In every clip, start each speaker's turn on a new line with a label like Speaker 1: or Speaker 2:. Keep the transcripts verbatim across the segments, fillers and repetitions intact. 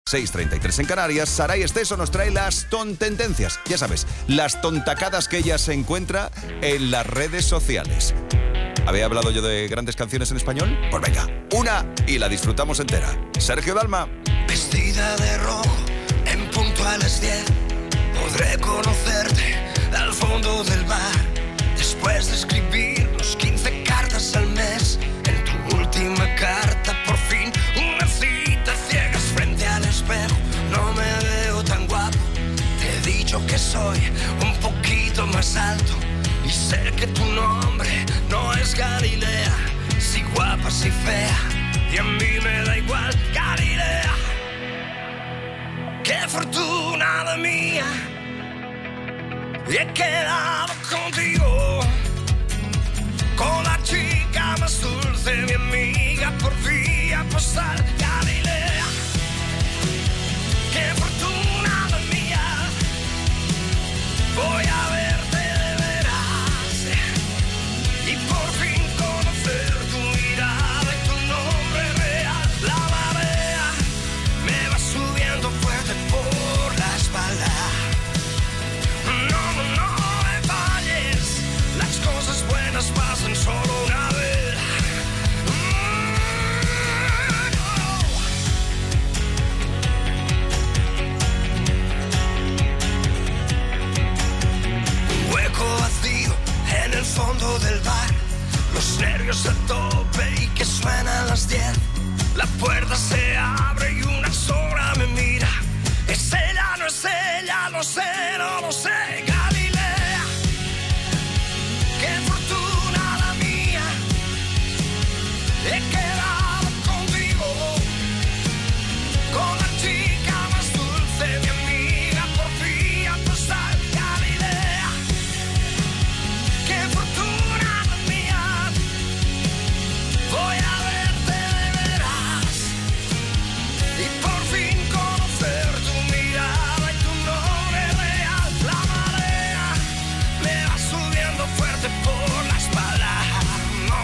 Speaker 1: seis treinta y tres en Canarias. Saray Esteso nos trae las tontentencias. Ya sabes, las tontacadas que ella se encuentra en las redes sociales. ¿Había hablado yo de grandes canciones en español? Pues venga, una y la disfrutamos entera. Sergio Dalma.
Speaker 2: Vestida de rojo, en punto a las diez, podré conocerte al fondo del bar. Después de escribirnos quince cartas al mes, en tu última carta por fin una cita ciegas frente al espejo. No me veo tan guapo, te he dicho que soy un poquito más alto, y sé que tu nombre no es Galilea, si guapa, si fea, y a mí me da igual Galilea. Qué fortuna la mía, y he quedado contigo, con la chica más dulce, mi amiga por vía postal, Galilea. Qué fortuna la mía, voy a verte de veras y por fin conocer tu mirada y tu nombre real. La marea me va subiendo fuerte por la espalda. No, no, no me falles, las cosas buenas pasan solo una vez. Mm, no. Un hueco vacío en el fondo del bar, los nervios a tope y que suenan las diez. La puerta se abre y una sombra me mira. Es ella, no es ella, lo sé, no lo sé, Galilea. Qué fortuna la mía, he quedado contigo, con la chica más dulce, mi amiga por vía postal, Galilea. Qué fortuna la mía, voy a verte de veras y por fin conocer tu mirada y tu nombre real. La marea me va subiendo fuerte por la espalda. No,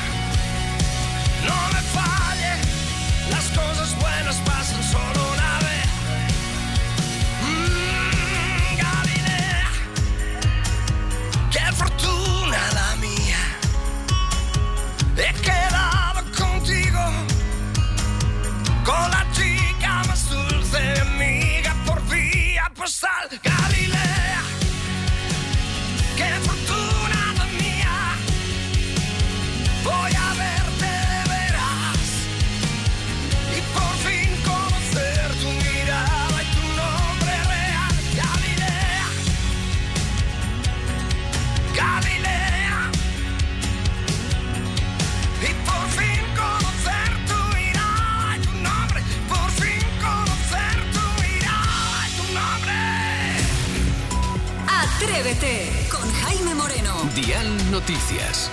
Speaker 2: no me falle, las cosas buenas pasan solo una vez. Mm, Galilea, qué fortuna la mía, he quedado contigo, con la chica más dulce, amiga por vía postal, Galilea. Qué fortuna la mía, voy a verte de veras y por fin conocer tu mirada y tu nombre real, Galilea. Galilea. Y por fin conocer tu mirada y tu nombre, por fin conocer tu mirada y tu nombre.
Speaker 3: Atrévete con Jaime Moreno.
Speaker 4: Dial Noticias.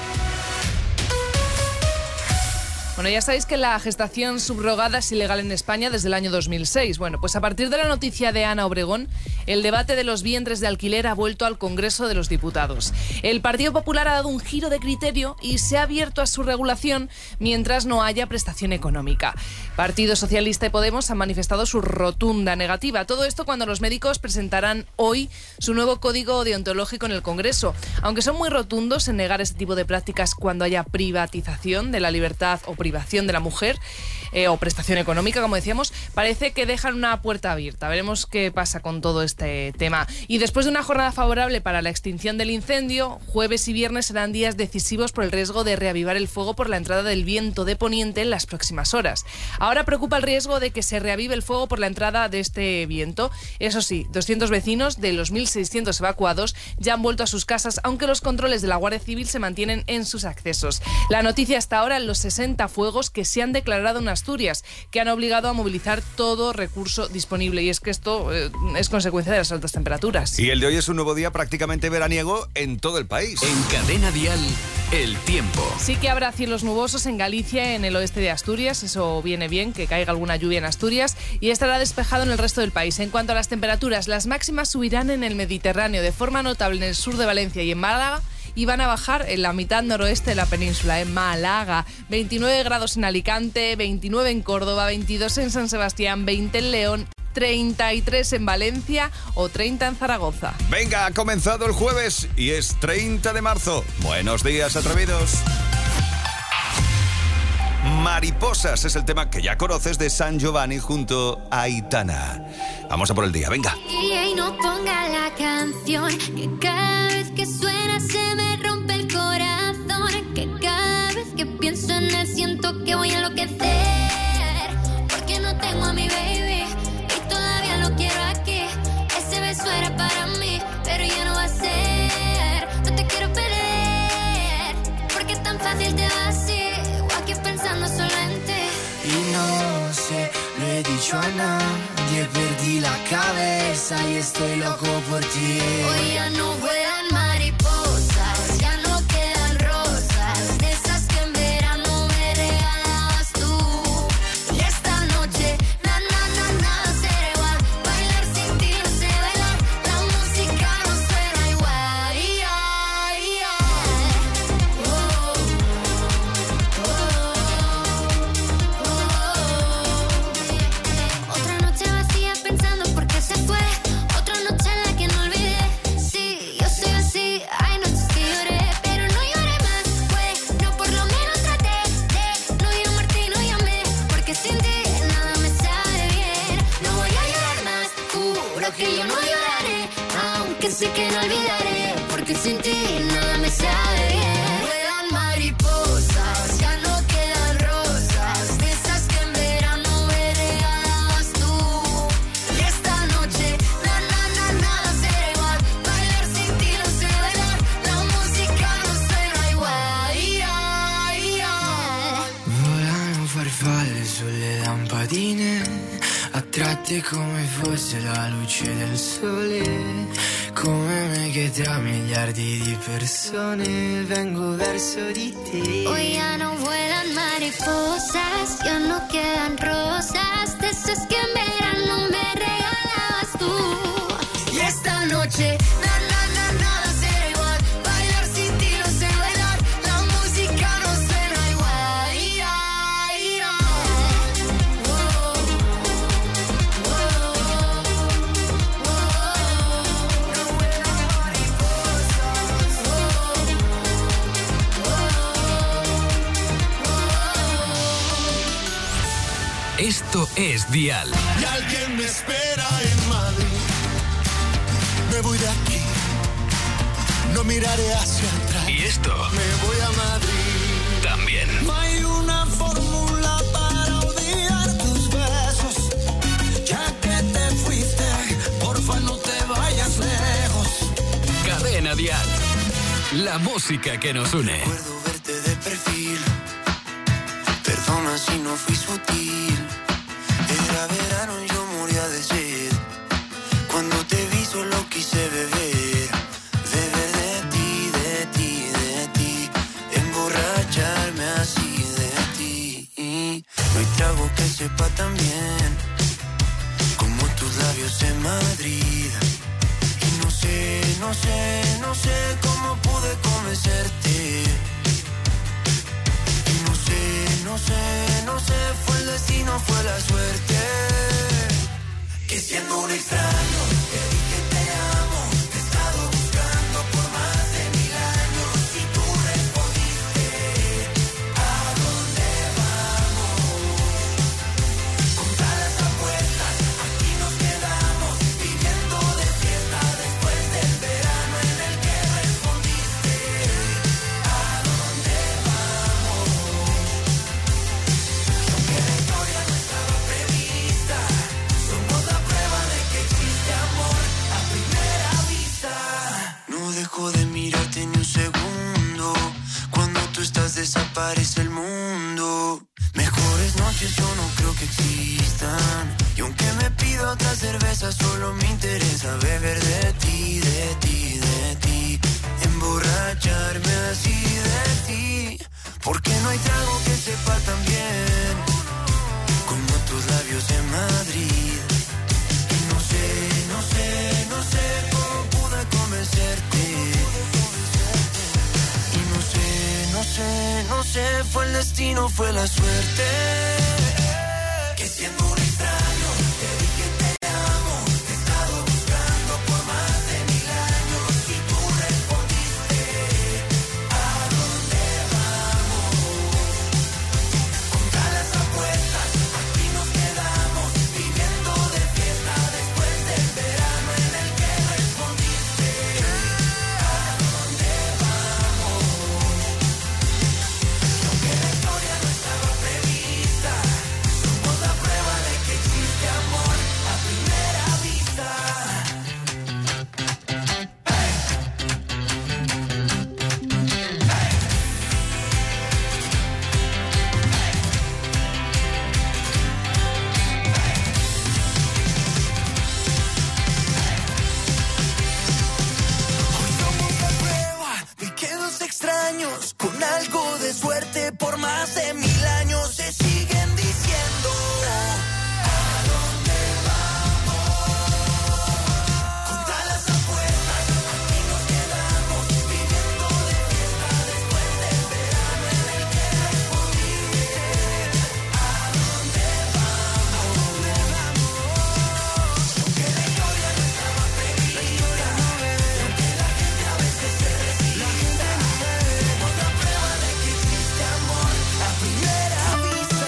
Speaker 5: Bueno, ya sabéis que la gestación subrogada es ilegal en España desde el año dos mil seis. Bueno, pues a partir de la noticia de Ana Obregón, el debate de los vientres de alquiler ha vuelto al Congreso de los Diputados. El Partido Popular ha dado un giro de criterio y se ha abierto a su regulación mientras no haya prestación económica. Partido Socialista y Podemos han manifestado su rotunda negativa. Todo esto cuando los médicos presentarán hoy su nuevo código deontológico en el Congreso. Aunque son muy rotundos en negar este tipo de prácticas cuando haya privatización de la libertad o privación de la mujer eh, o prestación económica, como decíamos, parece que dejan una puerta abierta. Veremos qué pasa con todo este tema. Y después de una jornada favorable para la extinción del incendio, jueves y viernes serán días decisivos por el riesgo de reavivar el fuego por la entrada del viento de poniente en las próximas horas. Ahora preocupa el riesgo de que se reavive el fuego por la entrada de este viento. Eso sí, doscientos vecinos de los mil seiscientos evacuados ya han vuelto a sus casas, aunque los controles de la Guardia Civil se mantienen en sus accesos. La noticia hasta ahora en los sesenta fuegos que se han declarado en Asturias, que han obligado a movilizar todo recurso disponible. Y es que esto eh, es consecuencia de las altas temperaturas.
Speaker 1: Y el de hoy es un nuevo día prácticamente veraniego en todo el país.
Speaker 4: En Cadena Dial, el tiempo.
Speaker 5: Sí que habrá cielos nubosos en Galicia, en el oeste de Asturias. Eso viene bien, que caiga alguna lluvia en Asturias. Y estará despejado en el resto del país. En cuanto a las temperaturas, las máximas subirán en el Mediterráneo de forma notable en el sur de Valencia y en Málaga, y van a bajar en la mitad noroeste de la península, en Málaga. veintinueve grados en Alicante, veintinueve en Córdoba, veintidós en San Sebastián, veinte en León, treinta y tres en Valencia o treinta en Zaragoza.
Speaker 1: Venga, ha comenzado el jueves y es treinta de marzo. Buenos días, atrevidos. Mariposas es el tema que ya conoces de San Giovanni junto a Aitana. Vamos a por el día, venga.
Speaker 6: Y no ponga la canción, que cada vez que suena se me rompe el corazón, que cada vez que pienso en él siento que voy a enloquecer, porque no tengo a mi baby y todavía lo quiero aquí. Ese beso era para mí, pero ya no va a ser. No te quiero perder, porque tan fácil te va así, o aquí pensando solo en ti.
Speaker 2: Y no sé, lo he dicho a nadie, perdí la cabeza y estoy loco por ti.
Speaker 6: Hoy ya no vuelan mariposas, ya no quedan rosas, de esas que en verano me regalabas tú. Y esta noche, na na na nada será igual, bailar sin ti no sé bailar, la música no suena igual. Yeah, yeah. Oh, oh, oh. Otra noche vacía pensando por qué se fue, otra noche en la que no olvidé. Sí, yo soy así, hay noches que lloré, pero no lloré más. Bueno, por lo menos traté de no llamarte y no llamé, porque sin ti nada me sabe bien. No voy a llorar más, juro que yo no lloraré, aunque sé que no olvidaré, porque sin ti nada me sabe bien. Vuelan mariposas, ya no quedan rosas, de esas que en verano me regalabas tú. Y esta noche, na na na nada será igual, bailar sin ti no sé bailar, la música no suena igual. Yeah, yeah.
Speaker 2: Volano farfalle sulle lampadine, attratte come fosse la luce del sole, come me che tra miliardi di persone vengo verso di te.
Speaker 6: Hoy ya no vuelan mariposas, ya no quedan rosas, de esas que en verano me regalabas tú. Y esta noche, na na na nada será igual, bailar sin ti no sé bailar, la música no suena igual. Yeah, yeah. Oh, oh, oh. No vuelan mariposas. Oh,
Speaker 4: Esto es Dial.
Speaker 7: Y alguien me espera en Madrid. Me voy de aquí, no miraré hacia atrás.
Speaker 4: Y esto
Speaker 7: Me voy a Madrid.
Speaker 4: también.
Speaker 7: No hay una fórmula para olvidar tus besos. Ya que te fuiste, porfa no te vayas lejos.
Speaker 4: Cadena Dial. La música que nos une.
Speaker 2: Recuerdo verte de perfil, perdona si no fui sutil. Era verano y yo moría de sed, cuando te vi solo quise beber, beber de ti, de ti, de ti, emborracharme así de ti. No hay trago que sepa tan bien como tus labios en Madrid. Y no sé, no sé, no sé cómo pude convencerte. Y no sé, no sé, no sé, fue el destino, fue la suerte. Que siendo un extraño te dije te amo, te he estado buscando por más de mil años y tú respondiste, ¿a dónde vamos? Contra las apuestas, aquí nos quedamos, viviendo de fiesta después del verano en el que respondiste, ¿a dónde vamos? Aunque la historia no estaba prevista, somos la prueba de que existe amor a primera vista. No dejo de mirarte ni un segundo, cuando tú estás desaparece el mundo. Mejores noches yo no creo que existan, y aunque me pida otra cerveza solo me interesa beber de ti, de ti, de ti, emborracharme así de ti, porque no hay trago que sepa tan bien como tus labios en Madrid. Y no sé, no sé, no sé cómo pude convencerte. si no fue la suerte. Que siendo un extraño te dije te amo. Te he estado buscando por más de mil años y tú respondiste. ¿A dónde vamos? Contra las apuestas, aquí nos quedamos viviendo de fiesta después del verano en el que respondiste. ¿A dónde vamos? Y aunque la historia no estaba prevista, somos la prueba de que existe amor a primera vista. Hoy somos la prueba de que dos extraños con algo de suerte por más de mil años se siguen diciendo. ¿A dónde vamos? Contra las apuestas, aquí nos quedamos viviendo de fiesta después del verano en el que respondiste. ¿A dónde vamos? ¿A dónde vamos? Y aunque la historia no estaba prevista, y aunque la gente a veces se resiste, somos la prueba de que existe amor a primera vista.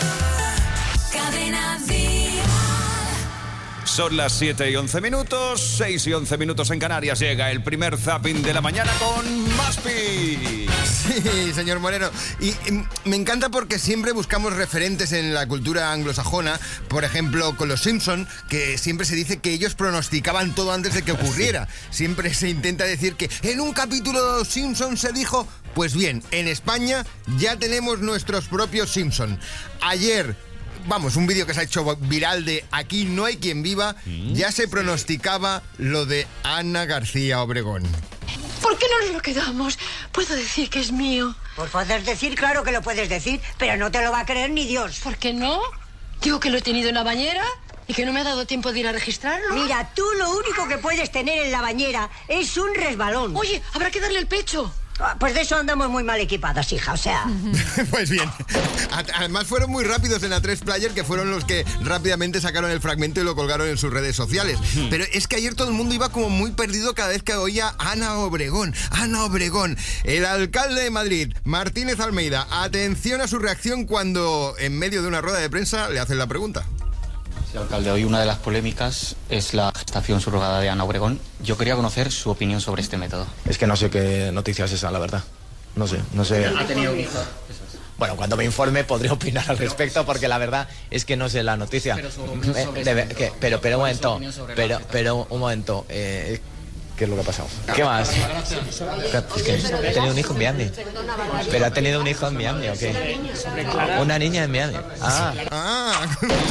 Speaker 3: Cadena Dial.
Speaker 1: Son las siete y once minutos, seis y once minutos en Canarias. Llega el primer zapping de la mañana con Maspi.
Speaker 8: Sí, señor Moreno. Y, y me encanta porque siempre buscamos referentes en la cultura anglosajona. Por ejemplo, con los Simpson, que siempre se dice que ellos pronosticaban todo antes de que ocurriera. Siempre se intenta decir que en un capítulo de los Simpson se dijo... Pues bien, en España ya tenemos nuestros propios Simpson. Ayer... Vamos, un vídeo que se ha hecho viral de Aquí no hay quien viva, ya se pronosticaba lo de Ana García Obregón.
Speaker 9: ¿Por qué no nos lo quedamos? Puedo decir que es mío.
Speaker 10: Por poder decir, claro que lo puedes decir, pero no te lo va a creer ni Dios.
Speaker 9: ¿Por qué no? Digo que lo he tenido en la bañera y que no me ha dado tiempo de ir a registrarlo.
Speaker 10: Mira, tú lo único que puedes tener en la bañera es un resbalón.
Speaker 9: Oye, habrá que darle el pecho.
Speaker 10: Ah, Pues de eso andamos muy mal equipadas, hija, o sea...
Speaker 8: Pues bien, A- además fueron muy rápidos en A tres Player, que fueron los que rápidamente sacaron el fragmento y lo colgaron en sus redes sociales. Pero es que ayer todo el mundo iba como muy perdido cada vez que oía Ana Obregón, Ana Obregón. El alcalde de Madrid, Martínez Almeida, atención a su reacción cuando en medio de una rueda de prensa le hacen la pregunta.
Speaker 11: Sí, alcalde, hoy una de las polémicas es la gestación subrogada de Ana Obregón. Yo quería conocer su opinión sobre este método.
Speaker 12: Es que no sé qué noticia es esa, la verdad. No sé, no sé.
Speaker 11: ¿Ha tenido un hijo?
Speaker 12: Bueno, cuando me informe podré opinar al respecto, porque la verdad es que no sé la noticia.
Speaker 11: Pero su opinión
Speaker 12: Eh,
Speaker 11: sobre
Speaker 12: debe-
Speaker 11: este-
Speaker 12: que- pero, pero un
Speaker 11: ¿cuál es su
Speaker 12: momento,
Speaker 11: opinión sobre la
Speaker 12: pero,
Speaker 11: gestación?
Speaker 12: pero un momento. Eh, ¿Qué es lo que ha pasado? ¿Qué más? Es que he tenido un hijo en Miami. ¿Pero ha tenido un hijo en Miami o qué? Una niña en Miami. Ah.
Speaker 8: Ah.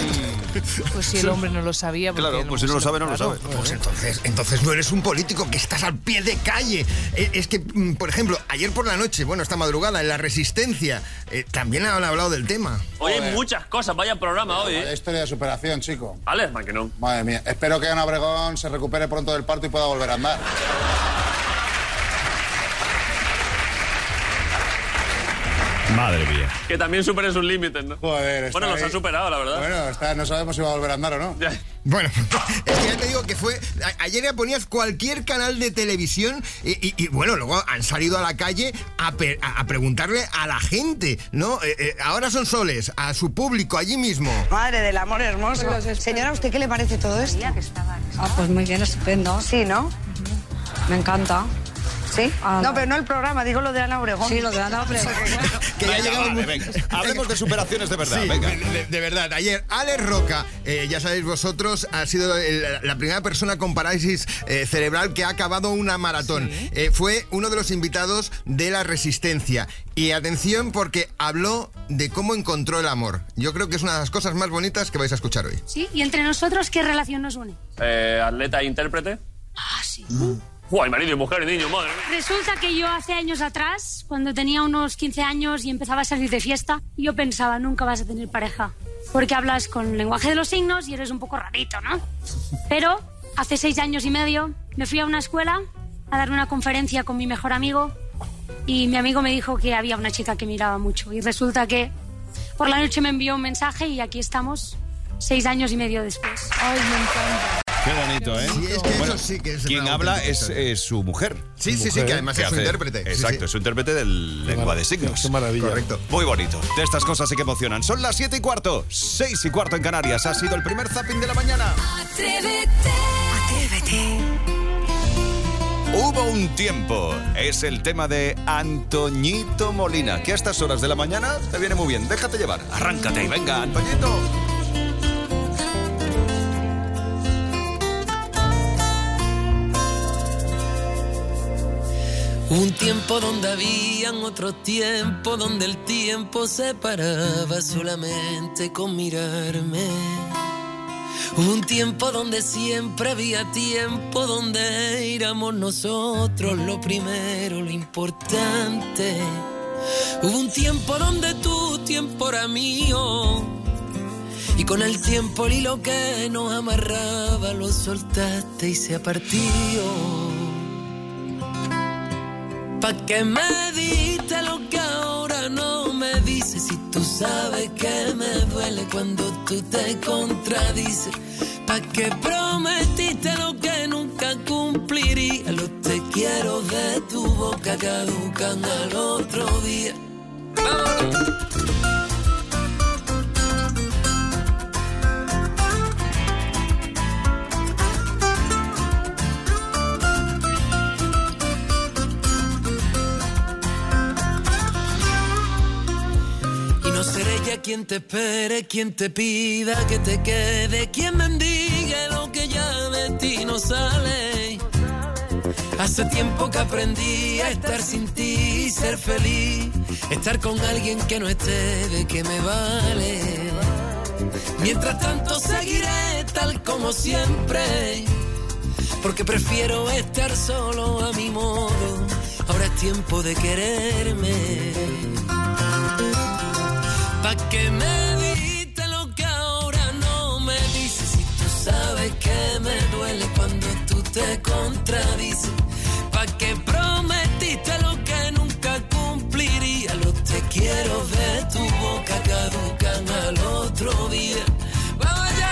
Speaker 5: Pues si el hombre no lo sabía... ¿por
Speaker 1: Claro,
Speaker 5: qué
Speaker 1: pues si no lo sabe, no lo sabe.
Speaker 8: Pues entonces, entonces no eres un político, que estás al pie de calle. Eh, Es que, mm, por ejemplo, ayer por la noche, bueno, esta madrugada, en La Resistencia, eh, también han hablado del tema.
Speaker 13: Hoy hay muchas cosas, vaya programa hoy, ¿eh?
Speaker 14: Historia de superación, chico.
Speaker 13: Vale, man que no.
Speaker 14: Madre mía. Espero que Ana Obregón se recupere pronto del parto y pueda volver a andar.
Speaker 1: Madre mía.
Speaker 13: Que también supere sus límites, ¿no?
Speaker 14: Joder, está
Speaker 13: Bueno, los
Speaker 14: ahí.
Speaker 13: ha superado, la verdad.
Speaker 14: Bueno, está, no sabemos si va a volver a andar o no.
Speaker 8: Bueno, es que ya te digo que fue... a- Ayer ya ponías cualquier canal de televisión y, y- y, bueno, luego han salido a la calle a, pe- a- a preguntarle a la gente, ¿no? Eh, eh, ahora son soles, a su público, allí mismo.
Speaker 15: Madre del amor hermoso. Señora, ¿a usted qué le parece todo esto? Ah, pues muy bien, estupendo. Sí, ¿no? Me encanta. ¿Sí? No, pero no el programa, digo lo de Ana Obregón. Sí, lo de Ana Obregón.
Speaker 8: Que ya
Speaker 1: Venga,
Speaker 8: llegamos
Speaker 1: vale,
Speaker 8: muy-
Speaker 1: venga. Hablemos de superaciones de verdad,
Speaker 8: Sí,
Speaker 1: venga.
Speaker 8: De, de verdad. Ayer, Alex Roca, eh, ya sabéis vosotros, ha sido el- la primera persona con parálisis eh, cerebral que ha acabado una maratón. Eh, fue uno de los invitados de La Resistencia. Y atención, porque habló de cómo encontró el amor. Yo creo que es una de las cosas más bonitas que vais a escuchar hoy.
Speaker 16: Sí, y entre nosotros, ¿qué relación nos une?
Speaker 13: Eh, atleta e intérprete.
Speaker 16: Ah, sí.
Speaker 13: Guay, marido y mujer y niño, madre mía.
Speaker 16: Resulta que yo hace años atrás, cuando tenía unos quince años y empezaba a salir de fiesta, yo pensaba, nunca vas a tener pareja, porque hablas con lenguaje de los signos y eres un poco rarito, ¿no? Pero hace seis años y medio me fui a una escuela a dar una conferencia con mi mejor amigo y mi amigo me dijo que había una chica que miraba mucho y resulta que por la noche me envió un mensaje y aquí estamos, seis años y medio después.
Speaker 5: Ay, me encanta.
Speaker 1: Qué bonito, ¿eh?
Speaker 8: Sí, es que
Speaker 1: Bueno,
Speaker 8: eso sí que es
Speaker 1: quien
Speaker 8: una
Speaker 1: habla
Speaker 8: auténtica
Speaker 1: es,
Speaker 8: historia.
Speaker 1: es su mujer.
Speaker 8: Sí,
Speaker 1: Su
Speaker 8: sí, sí,
Speaker 1: mujer
Speaker 8: que además es su
Speaker 1: hace-
Speaker 8: intérprete. Sí,
Speaker 1: Exacto,
Speaker 8: sí.
Speaker 1: es su intérprete del lengua de signos.
Speaker 17: Qué maravilla.
Speaker 8: Correcto.
Speaker 1: Muy bonito. De estas cosas sí que emocionan. Son las siete y cuarto, seis y cuarto en Canarias. Ha sido el primer zapping de la mañana.
Speaker 3: Atrévete. Atrévete.
Speaker 1: Hubo un tiempo. Es el tema de Antoñito Molina, que a estas horas de la mañana te viene muy bien. Déjate llevar. Arráncate y venga, Antoñito.
Speaker 18: Un tiempo donde habían otro tiempo, donde el tiempo se paraba solamente con mirarme. Un tiempo donde siempre había tiempo, donde éramos nosotros lo primero, lo importante. Hubo un tiempo donde tu tiempo era mío, y con el tiempo el hilo que nos amarraba lo soltaste y se ha partido. ¿Pa' qué me diste lo que ahora no me dices? Si tú sabes que me duele cuando tú te contradices. ¿Pa' qué prometiste lo que nunca cumpliría? Los te quiero de tu boca caducan al otro día. ¡Vámonos! Seré ya quien te espere, quien te pida que te quede, quien mendigue lo que ya de ti no sale. Hace tiempo que aprendí a estar sin ti y ser feliz, estar con alguien que no esté, de que me vale. Mientras tanto seguiré tal como siempre, porque prefiero estar solo a mi modo. Ahora es tiempo de quererme. ¿Pa' qué me diste lo que ahora no me dices? Si tú sabes que me duele cuando tú te contradices. ¿Pa' qué prometiste lo que nunca cumpliría? Los te quiero de tu boca caducan al otro día. ¡Vamos allá!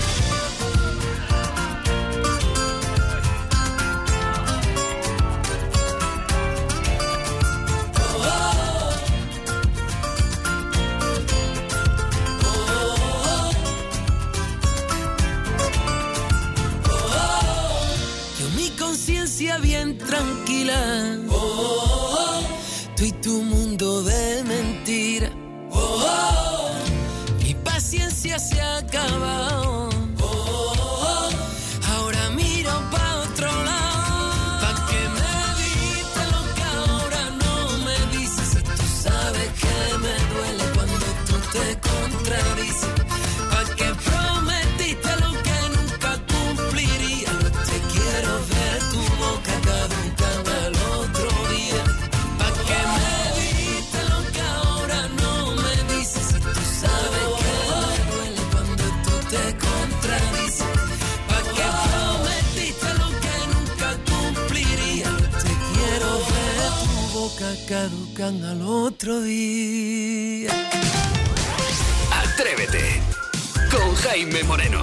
Speaker 18: Bien tranquila, oh, oh, oh. Tú y tu mundo de mentira, oh, oh, oh. Mi paciencia se ha acabado, oh, oh, oh. Ahora miro pa' otro lado. ¿Pa' qué me diste lo que ahora no me dices? Si tú sabes que me duele cuando tú te contradices. ¿Pa' qué prometiste lo que nunca cumpliría? No te quiero ver tu boca caducan al otro día. ¿Pa' qué me diste lo que ahora no me dices? Si tú sabes que me duele cuando tú te contradices. ¿Pa' qué prometiste lo que nunca cumpliría? Te quiero ver tu boca caducan al otro día.
Speaker 4: Atrévete con Jaime Moreno.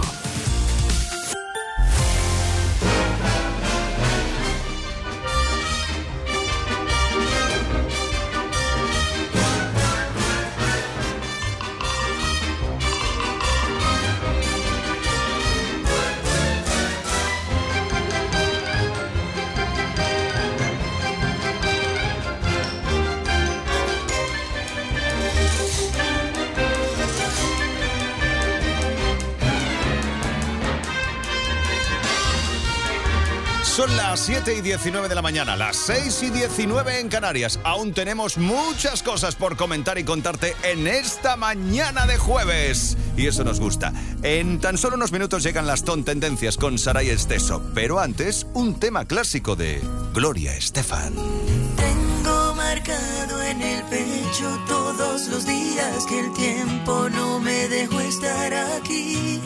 Speaker 1: Son las siete y diecinueve de la mañana, las seis y diecinueve en Canarias. Aún tenemos muchas cosas por comentar y contarte en esta mañana de jueves. Y eso nos gusta. En tan solo unos minutos llegan las tontendencias con Saray Esteso. Pero antes, un tema clásico de Gloria Estefan.
Speaker 19: Tengo marcado en el pecho todos los días que el tiempo no me dejó estar aquí.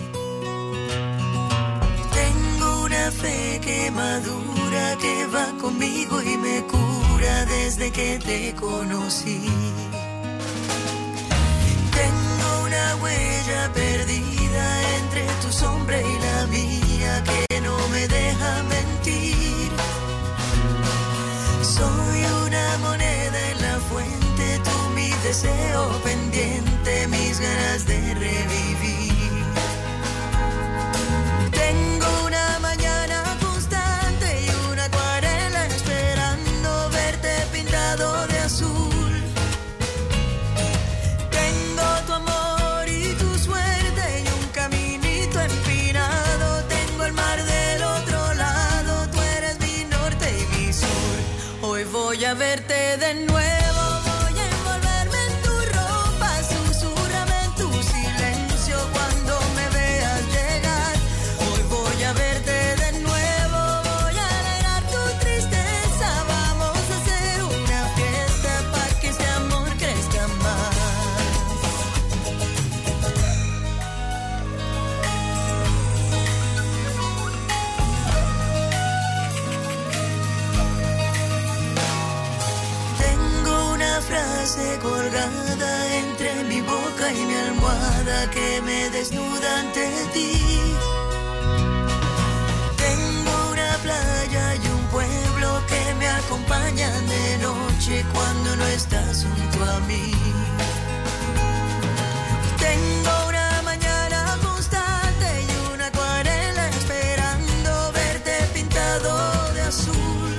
Speaker 19: Tengo una fe que madura, que va conmigo y me cura desde que te conocí. Tengo una huella perdida entre tu sombra y la mía que no me deja mentir. Soy una moneda en la fuente, tú mi deseo pendiente, mis ganas de revivir. Tengo una mañana constante y una acuarela esperando verte pintado de azul. Tengo tu amor y tu suerte y un caminito empinado. Tengo el mar del otro lado, tú eres mi norte y mi sur. Hoy voy a verte de nuevo. Frase colgada entre mi boca y mi almohada que me desnuda ante ti. Tengo una playa y un pueblo que me acompañan de noche cuando no estás junto a mí. Tengo una mañana constante y una acuarela esperando verte pintado de azul.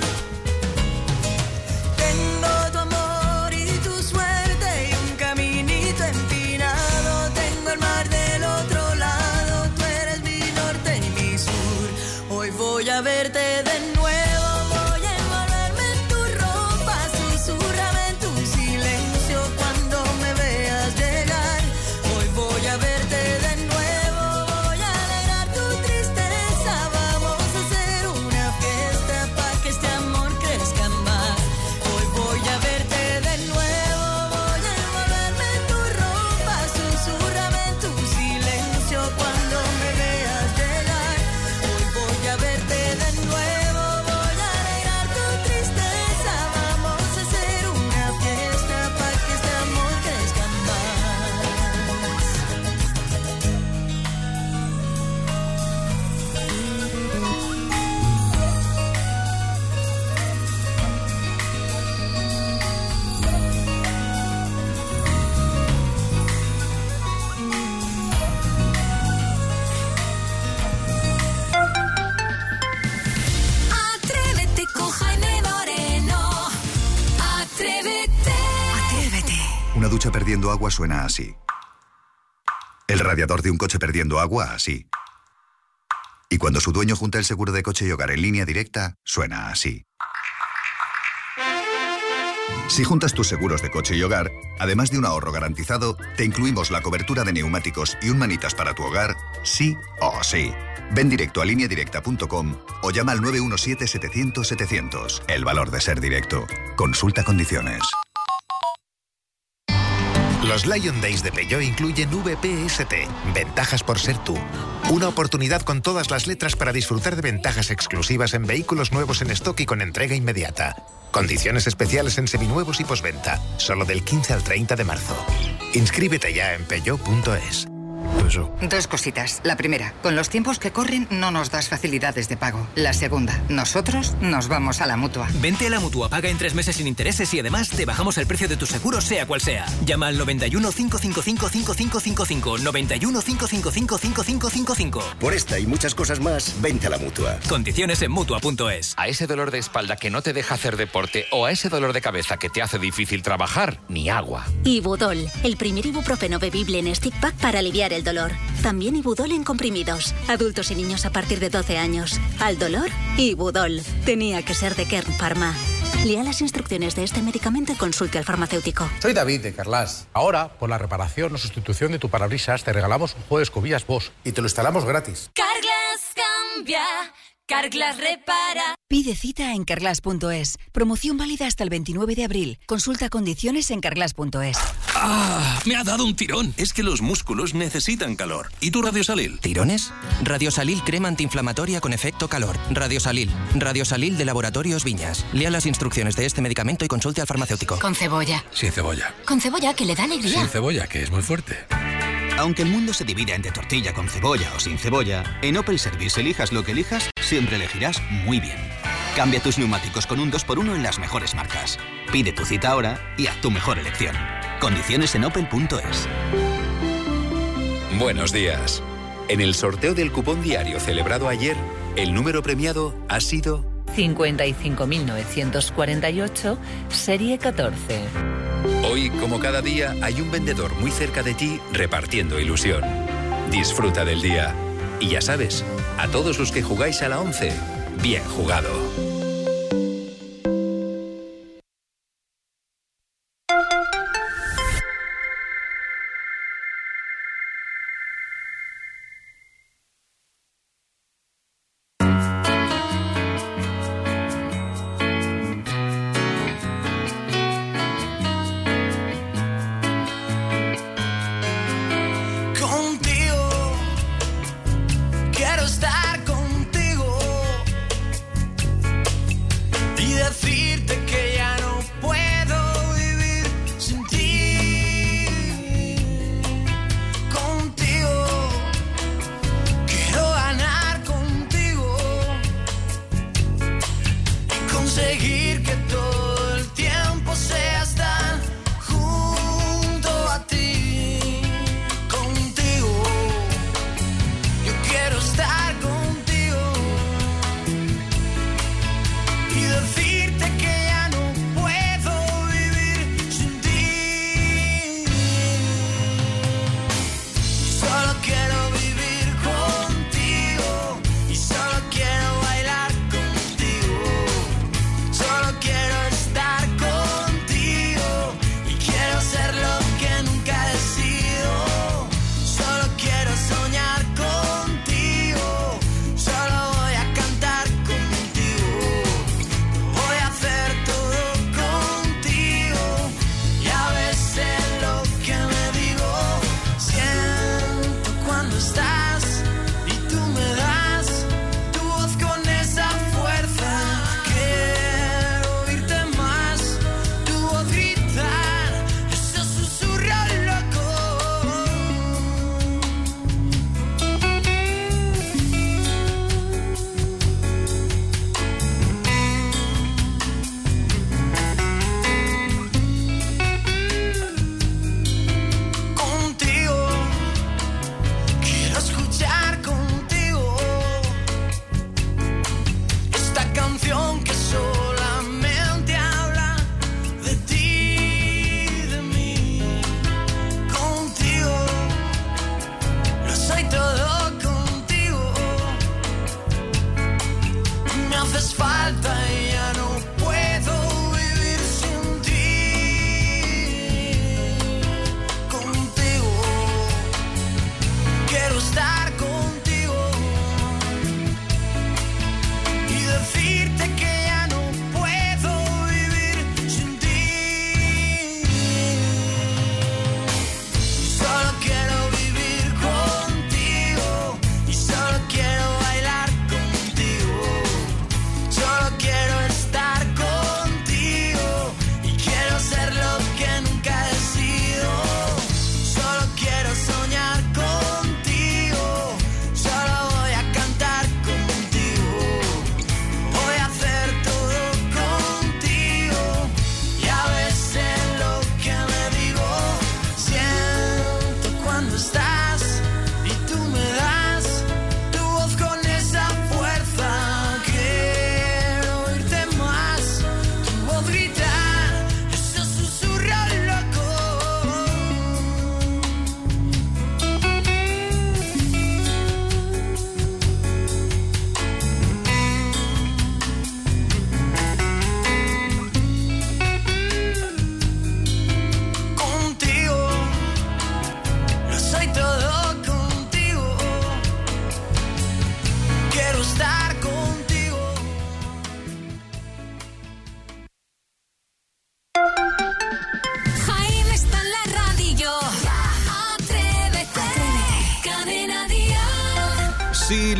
Speaker 19: Voy a verte de nuevo, voy a envolverme en tu ropa, susurrame en tu silencio cuando me veas llegar. Hoy voy a verte de nuevo, voy a alegrar tu tristeza. Vamos a hacer una fiesta para que este amor crezca más. Hoy voy a verte de nuevo, voy a envolverme en tu ropa, susurrame en tu silencio cuando me veas llegar. Hoy voy a verte de nuevo, voy a alegrar tu tristeza. Vamos a hacer una fiesta para que este amor crezca
Speaker 3: Atrévete con Jaime Moreno. Atrévete. Atrévete.
Speaker 17: Una ducha perdiendo agua suena así. El radiador de un coche perdiendo agua así. Y cuando su dueño junta el seguro de coche y hogar en línea directa, suena así. Si juntas tus seguros de coche y hogar, además de un ahorro garantizado, te incluimos la cobertura de neumáticos y un manitas para tu hogar, sí o sí. Ven directo a línea directa punto com o llama al nueve uno siete, setecientos, setecientos. El valor de ser directo. Consulta condiciones.
Speaker 20: Los Lion Days de Peugeot incluyen V P S T, ventajas por ser tú. Una oportunidad con todas las letras para disfrutar de ventajas exclusivas en vehículos nuevos en stock y con entrega inmediata. Condiciones especiales en seminuevos y postventa, solo del quince al treinta de marzo. Inscríbete ya en peugeot punto es.
Speaker 21: Dos cositas. La primera, con los tiempos que corren no nos das facilidades de pago. La segunda, nosotros nos vamos a la Mutua.
Speaker 22: Vente a la Mutua, paga en tres meses sin intereses y además te bajamos el precio de tu seguro sea cual sea. Llama al noventa y uno, cinco cinco cinco, cinco cinco cinco cinco, noventa y uno, cinco cinco cinco, cinco cinco cinco cinco.
Speaker 23: Por esta y muchas cosas más, vente a la Mutua.
Speaker 22: Condiciones en Mutua punto es.
Speaker 24: A ese dolor de espalda que no te deja hacer deporte o a ese dolor de cabeza que te hace difícil trabajar, ni agua.
Speaker 25: Ibudol, el primer ibuprofeno bebible en stick pack para aliviar el dolor. También Ibudol en comprimidos. Adultos y niños a partir de doce años. Al dolor, Ibudol. Tenía que ser de Kern Pharma. Lea las instrucciones de este medicamento y consulte al farmacéutico.
Speaker 26: Soy David de Carlas. Ahora, por la reparación o sustitución de tu parabrisas, te regalamos un juego de escobillas Bosch y te lo instalamos gratis.
Speaker 3: Carglass cambia. Carglass repara.
Speaker 27: Pide cita en carglass punto es. Promoción válida hasta el veintinueve de abril. Consulta condiciones en carglass punto es.
Speaker 28: ¡Ah! Me ha dado un tirón. Es que los músculos necesitan calor. ¿Y tu Radiosalil?
Speaker 29: ¿Tirones? Radiosalil crema antiinflamatoria con efecto calor. Radiosalil. Radiosalil de Laboratorios Viñas. Lea las instrucciones de este medicamento y consulte al farmacéutico.
Speaker 27: Con cebolla.
Speaker 28: Sin cebolla.
Speaker 27: Con cebolla, que le da alegría.
Speaker 28: Sin cebolla, que es muy fuerte.
Speaker 2: Aunque el mundo se divida entre tortilla con cebolla o sin cebolla, en Opel Service elijas lo que elijas, siempre elegirás muy bien. Cambia tus neumáticos con un dos por uno en las mejores marcas. Pide tu cita ahora y haz tu mejor elección. Condiciones en opel punto es.
Speaker 6: Buenos días. En el sorteo del cupón diario celebrado ayer, el número premiado ha sido
Speaker 7: cincuenta y cinco mil novecientos cuarenta y ocho, serie catorce.
Speaker 6: Hoy, como cada día, hay un vendedor muy cerca de ti repartiendo ilusión. Disfruta del día. Y ya sabes, a todos los que jugáis a la once, bien jugado.
Speaker 9: Decirte que ya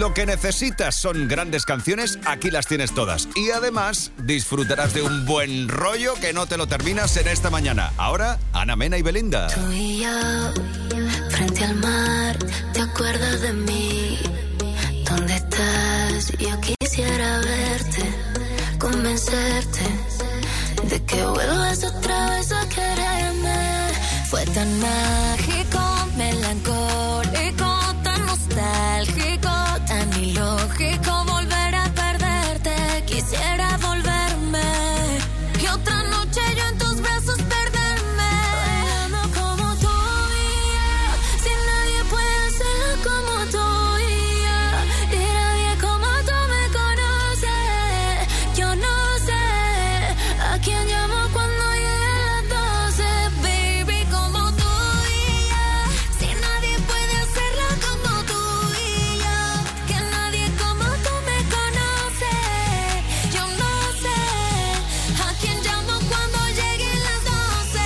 Speaker 1: lo que necesitas son grandes canciones, aquí las tienes todas. Y además, disfrutarás de un buen rollo que no te lo terminas en esta mañana. Ahora, Ana Mena y Belinda.
Speaker 3: Tú y yo, frente al mar, ¿te acuerdas de mí? ¿Dónde estás? Yo quisiera verte, convencerte de que vuelvas otra vez a quererme. Fue tan mágico, melancólico, tan nostálgico, tan ilógico volver a perderte. Quisiera volverme y otra noche yo en tus brazos perderme. Bailando como tú y yo, si nadie puede hacerlo como tú y yo, y nadie como tú me conoce. Yo no sé a quién llamo cuando lleguen las doce, baby, como tú y yo. Si nadie puede hacerlo como tú y yo, que nadie como tú me conoce. Yo no sé a quién llamo cuando lleguen las doce.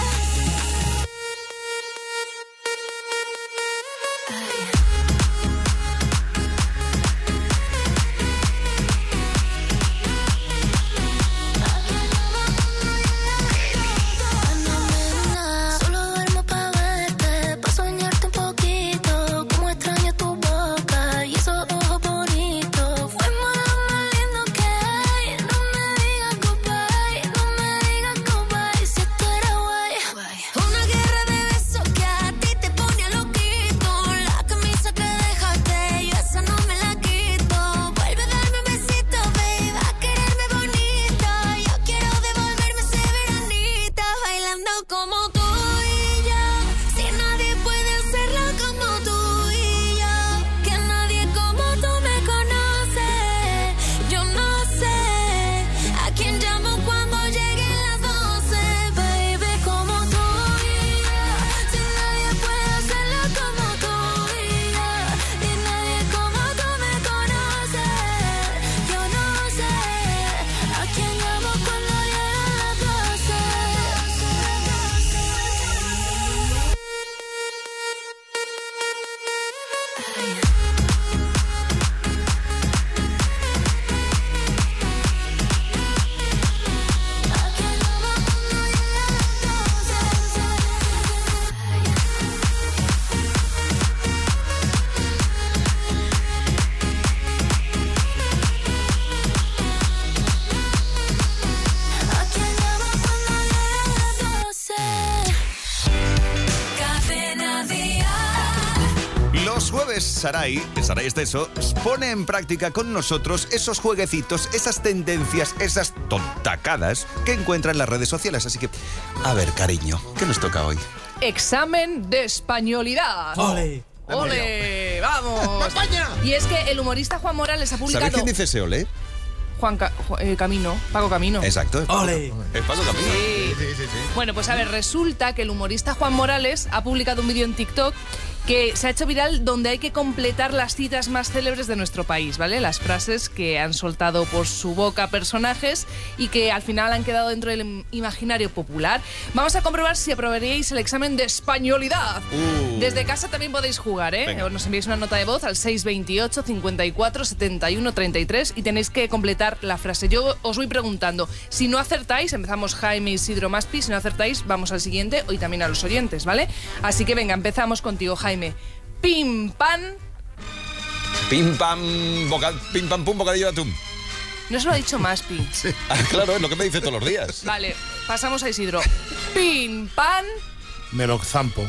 Speaker 3: Solo duermo pa' verte, pa' soñarte un poquito. Como extraño tu boca y esos ojos bonitos. Fuimos lo más lindo que hay. No me digas goodbye, no me digas goodbye. Si esto era guay. Una guerra de besos que a ti te pone loquito. La camisa que dejaste, yo esa no me la quito. Vuelve a darme un besito, baby, a quererme bonito. Yo quiero devolverme ese veranito. Bailando como tú y yo, si nadie puede hacerlo como tú y yo, que nadie como tú me conoce. Yo no sé a quién llamo cuando lleguen las doce, baby, como tú y yo. Si nadie puede hacerlo como tú y yo, y nadie como tú me conoce. Yo no sé a quién llamo cuando lleguen las doce. Cadena Dial.
Speaker 1: Los jueves, Saray, el Saray Esteso, pone en práctica con nosotros esos jueguecitos, esas tendencias, esas tontacadas que encuentra en las redes sociales. Así que, a ver, cariño, ¿qué nos toca hoy?
Speaker 5: Examen de españolidad.
Speaker 1: ¡Ole!
Speaker 5: ¡Ole! ¡Vamos! Y es que el humorista Juan Morales ha publicado...
Speaker 1: ¿Sabes quién dice ese ole?
Speaker 5: Juan Ca- Ju- eh, Camino, Paco Camino.
Speaker 1: Exacto. Es Paco-
Speaker 5: ¡Ole!
Speaker 1: Es Paco Camino.
Speaker 5: Sí.
Speaker 1: Sí, sí, sí.
Speaker 5: Bueno, pues a ver, resulta que el humorista Juan Morales ha publicado un vídeo en TikTok que se ha hecho viral donde hay que completar las citas más célebres de nuestro país, ¿vale? Las frases que han soltado por su boca personajes y que al final han quedado dentro del im- imaginario popular. Vamos a comprobar si aprobaríais el examen de españolidad.
Speaker 1: Uh.
Speaker 5: Desde casa también podéis jugar, ¿eh?
Speaker 1: Venga.
Speaker 5: Nos enviáis una nota de voz al seis veintiocho, cincuenta y cuatro, setenta y uno, treinta y tres y tenéis que completar la frase. Yo os voy preguntando. Si no acertáis, empezamos Jaime, Isidro, Maspi. Si no acertáis, vamos al siguiente y también a los oyentes, ¿vale? Así que venga, empezamos contigo, Jaime. Pim, pan.
Speaker 1: Pim pam, boca, pim pam pum, bocadillo de atún.
Speaker 5: No se lo ha dicho Maspi.
Speaker 1: Ah, claro, es lo que me dice todos los días.
Speaker 5: Vale, pasamos a Isidro. Pim, pan.
Speaker 26: Me lo zampo.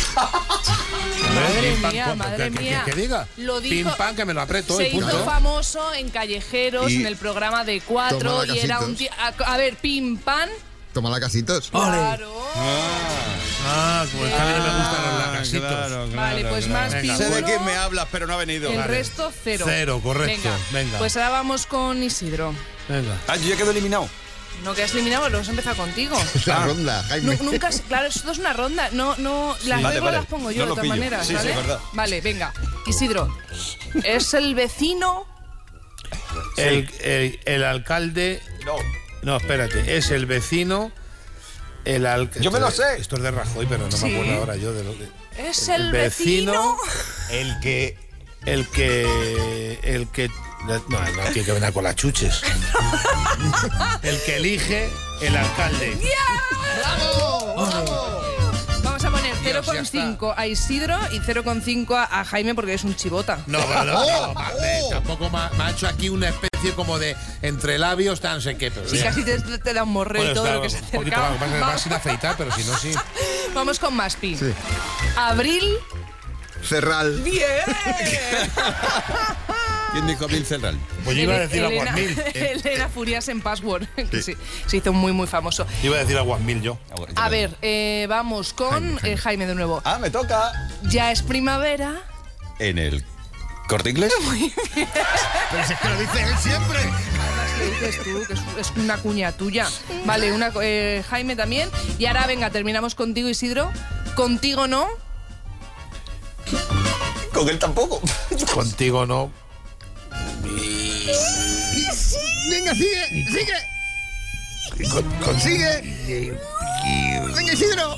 Speaker 5: Madre
Speaker 26: Pim, pam,
Speaker 5: mía,
Speaker 26: pum,
Speaker 5: madre
Speaker 26: que- que-
Speaker 5: mía.
Speaker 26: Que, que diga.
Speaker 5: Lo
Speaker 26: Pim
Speaker 5: dijo-
Speaker 26: pam, que me lo aprieto
Speaker 5: Se
Speaker 26: y punto.
Speaker 5: hizo famoso en Callejeros,
Speaker 8: Y-
Speaker 5: en el programa de cuatro,
Speaker 8: Toma la
Speaker 5: y era un
Speaker 8: casitos.
Speaker 5: tío... A, a ver, pim, pan.
Speaker 8: Toma la casitos.
Speaker 5: Claro.
Speaker 26: Ah, como es que a mí no me gustan los lacasitos.
Speaker 1: claro,
Speaker 5: Vale, pues más
Speaker 26: Venga,
Speaker 1: Sé de
Speaker 5: Seguro.
Speaker 1: quién me hablas, pero no ha venido.
Speaker 5: El
Speaker 1: Vale.
Speaker 5: resto, cero.
Speaker 26: Cero, correcto. Venga.
Speaker 5: Pues ahora vamos con Isidro.
Speaker 26: Venga.
Speaker 1: Ah, yo ya quedo eliminado.
Speaker 5: No quedas eliminado, lo hemos empezado contigo.
Speaker 8: Es la ronda, Jaime.
Speaker 5: Nu- nunca, claro, esto es una ronda. No, no, las
Speaker 1: Vale,
Speaker 5: reglas
Speaker 1: vale.
Speaker 5: las pongo yo
Speaker 1: No
Speaker 5: de
Speaker 1: lo
Speaker 5: todas
Speaker 1: pillo.
Speaker 5: maneras,
Speaker 1: Sí, sí,
Speaker 5: ¿vale?
Speaker 1: es verdad.
Speaker 5: Vale, venga. Isidro, es el vecino.
Speaker 26: El, el, el alcalde.
Speaker 1: No.
Speaker 26: No, espérate. Es el vecino. El al...
Speaker 1: Yo me lo
Speaker 26: esto-
Speaker 1: sé.
Speaker 26: Esto es de Rajoy, pero no
Speaker 5: Sí.
Speaker 26: me acuerdo ahora yo de lo que.
Speaker 5: Es el, vecino.
Speaker 1: El que
Speaker 9: el que... El que... No, no tiene que venir con las chuches. El que elige el alcalde.
Speaker 5: ¡Bravo! ¡Bravo! Vamos a poner cero coma cinco a Isidro y cero coma cinco a Jaime porque es un chivota.
Speaker 9: No, no, no, no, madre, tampoco me ha, me ha hecho aquí una especie como de entre labios, tan sé qué. Pero
Speaker 5: sí, casi te, te da un morreo bueno, y todo lo que se acerca.
Speaker 9: Un poquito más, más sin afeitar, pero si no, sí.
Speaker 5: Vamos con Maspi. Sí. Abril.
Speaker 8: Cerral.
Speaker 5: ¡Bien!
Speaker 1: ¿Quién dijo Abril Cerral?
Speaker 9: Pues yo iba a decir
Speaker 5: Elena,
Speaker 9: a Guasmil.
Speaker 5: Elena Furias en Password, que sí. se hizo muy, muy famoso.
Speaker 9: Iba a decir a Guasmil yo.
Speaker 5: A ver, eh, vamos con Jaime, Jaime. Eh, Jaime de nuevo.
Speaker 1: Ah, me toca.
Speaker 5: Ya es primavera.
Speaker 1: ¿En el Corte Inglés?
Speaker 5: Muy bien.
Speaker 8: Pero si es que lo dice él siempre.
Speaker 5: Lo dices tú, que es, es una cuña tuya. Vale, una, eh, Jaime también. Y ahora, venga, terminamos contigo, Isidro. Contigo no.
Speaker 1: Con él tampoco.
Speaker 9: Contigo no.
Speaker 8: Venga, sigue, sigue. Con, consigue. Venga, Isidro.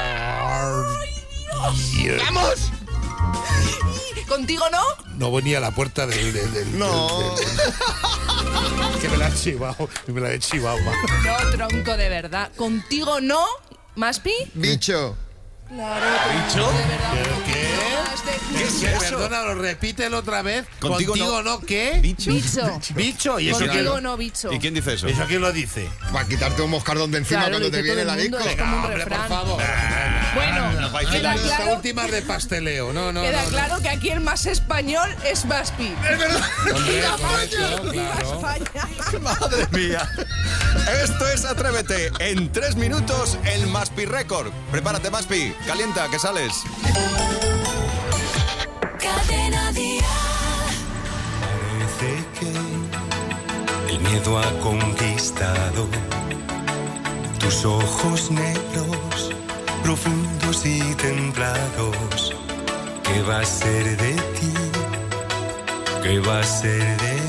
Speaker 8: ¡Vamos!
Speaker 5: ¿Contigo no?
Speaker 9: No voy ni a la puerta del... del, del
Speaker 8: no.
Speaker 9: Del, del, que me la he chivado. Me la he chivado, ma.
Speaker 5: No, tronco, de verdad. ¿Contigo no? ¿Maspi?
Speaker 8: Bicho.
Speaker 5: Claro.
Speaker 9: ¿Bicho?
Speaker 5: De verdad,
Speaker 9: ¿Qué?
Speaker 1: ¿Qué es
Speaker 9: que,
Speaker 1: eso?
Speaker 9: Perdona, lo repítelo otra vez.
Speaker 1: Contigo,
Speaker 9: ¿Contigo no. no qué?
Speaker 1: Bicho.
Speaker 5: Bicho.
Speaker 9: Bicho. ¿Y eso
Speaker 5: Contigo
Speaker 9: quién?
Speaker 5: no, bicho.
Speaker 1: ¿Y quién dice eso?
Speaker 9: ¿Eso quién lo dice?
Speaker 8: Para quitarte un moscardón de encima claro, cuando te viene la disco.
Speaker 5: Es como un
Speaker 9: hombre,
Speaker 5: refrán.
Speaker 9: por favor.
Speaker 5: Bueno,
Speaker 9: no,
Speaker 5: queda
Speaker 9: esta
Speaker 5: claro,
Speaker 9: última de pasteleo. No, no,
Speaker 5: queda
Speaker 9: no,
Speaker 5: claro
Speaker 9: no.
Speaker 5: que aquí el más español es Maspi.
Speaker 8: Es verdad.
Speaker 9: Hombre, correcto, claro.
Speaker 1: Madre mía. Esto es Atrévete. En tres minutos, el Maspi Récord. Prepárate, Maspi. Calienta, que sales.
Speaker 3: Cadena Dial.
Speaker 10: Parece que el miedo ha conquistado tus ojos negros, profundos y templados. ¿Qué va a ser de ti? ¿Qué va a ser de ti?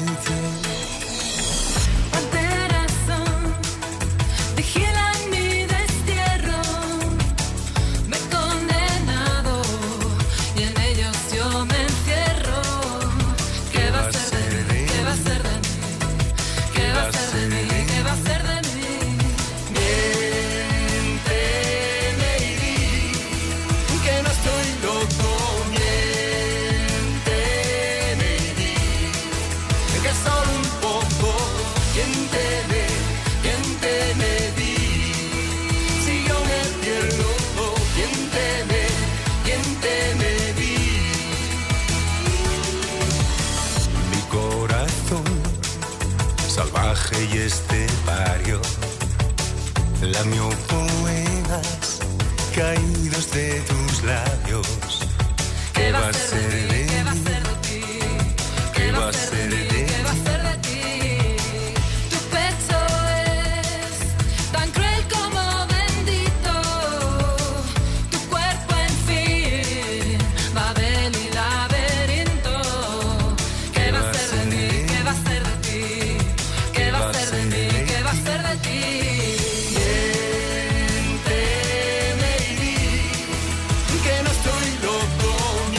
Speaker 10: Y este barrio lamió poemas caídos de tus labios. ¿Qué va a ser de
Speaker 19: ¿Qué va a ser de ti?
Speaker 10: ¿Qué va a ser de ti?
Speaker 19: ¿Qué va a ser de ti? Tu pecho es tan cruel como bendito. Tu cuerpo, en fin, Babel y laberinto. ¿Qué va a ser de mí? ¿Qué va a ser de ti? ¿Qué va a ser de mí? ¿Qué va a ser de ti?
Speaker 10: Miénteme y di que no estoy loco.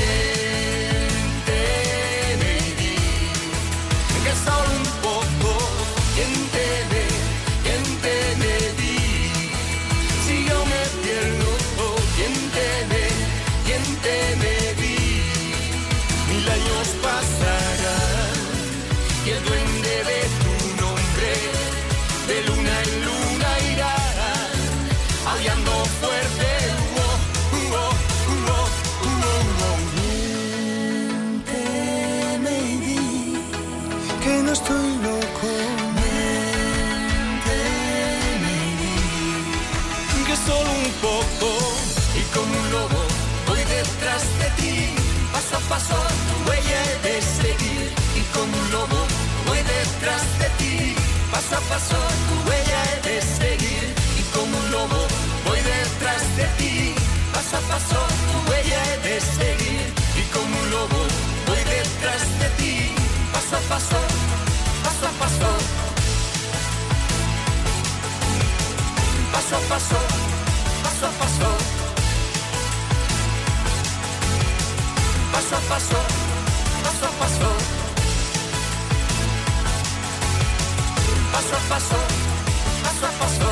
Speaker 10: Miénteme y di que solo un poco. Miénteme, miénteme di si yo me pierdo. Miénteme, miénteme di mil años pasarán y el duende de de luna en luna irá aullando fuerte. Uh, uh, uh, uh, uh, uh. Miénteme y di que no estoy loco. Miénteme y di que solo un poco. Y como un lobo voy detrás de ti. Paso a paso tu huella he de seguir. Y como un lobo voy detrás de ti. Paso a paso tu huella he de seguir y como un lobo voy detrás de ti. Paso a paso tu huella he de seguir y como un lobo voy detrás de ti. Paso a paso, paso a paso, paso a paso, paso a paso, paso a paso, paso a paso, paso a paso,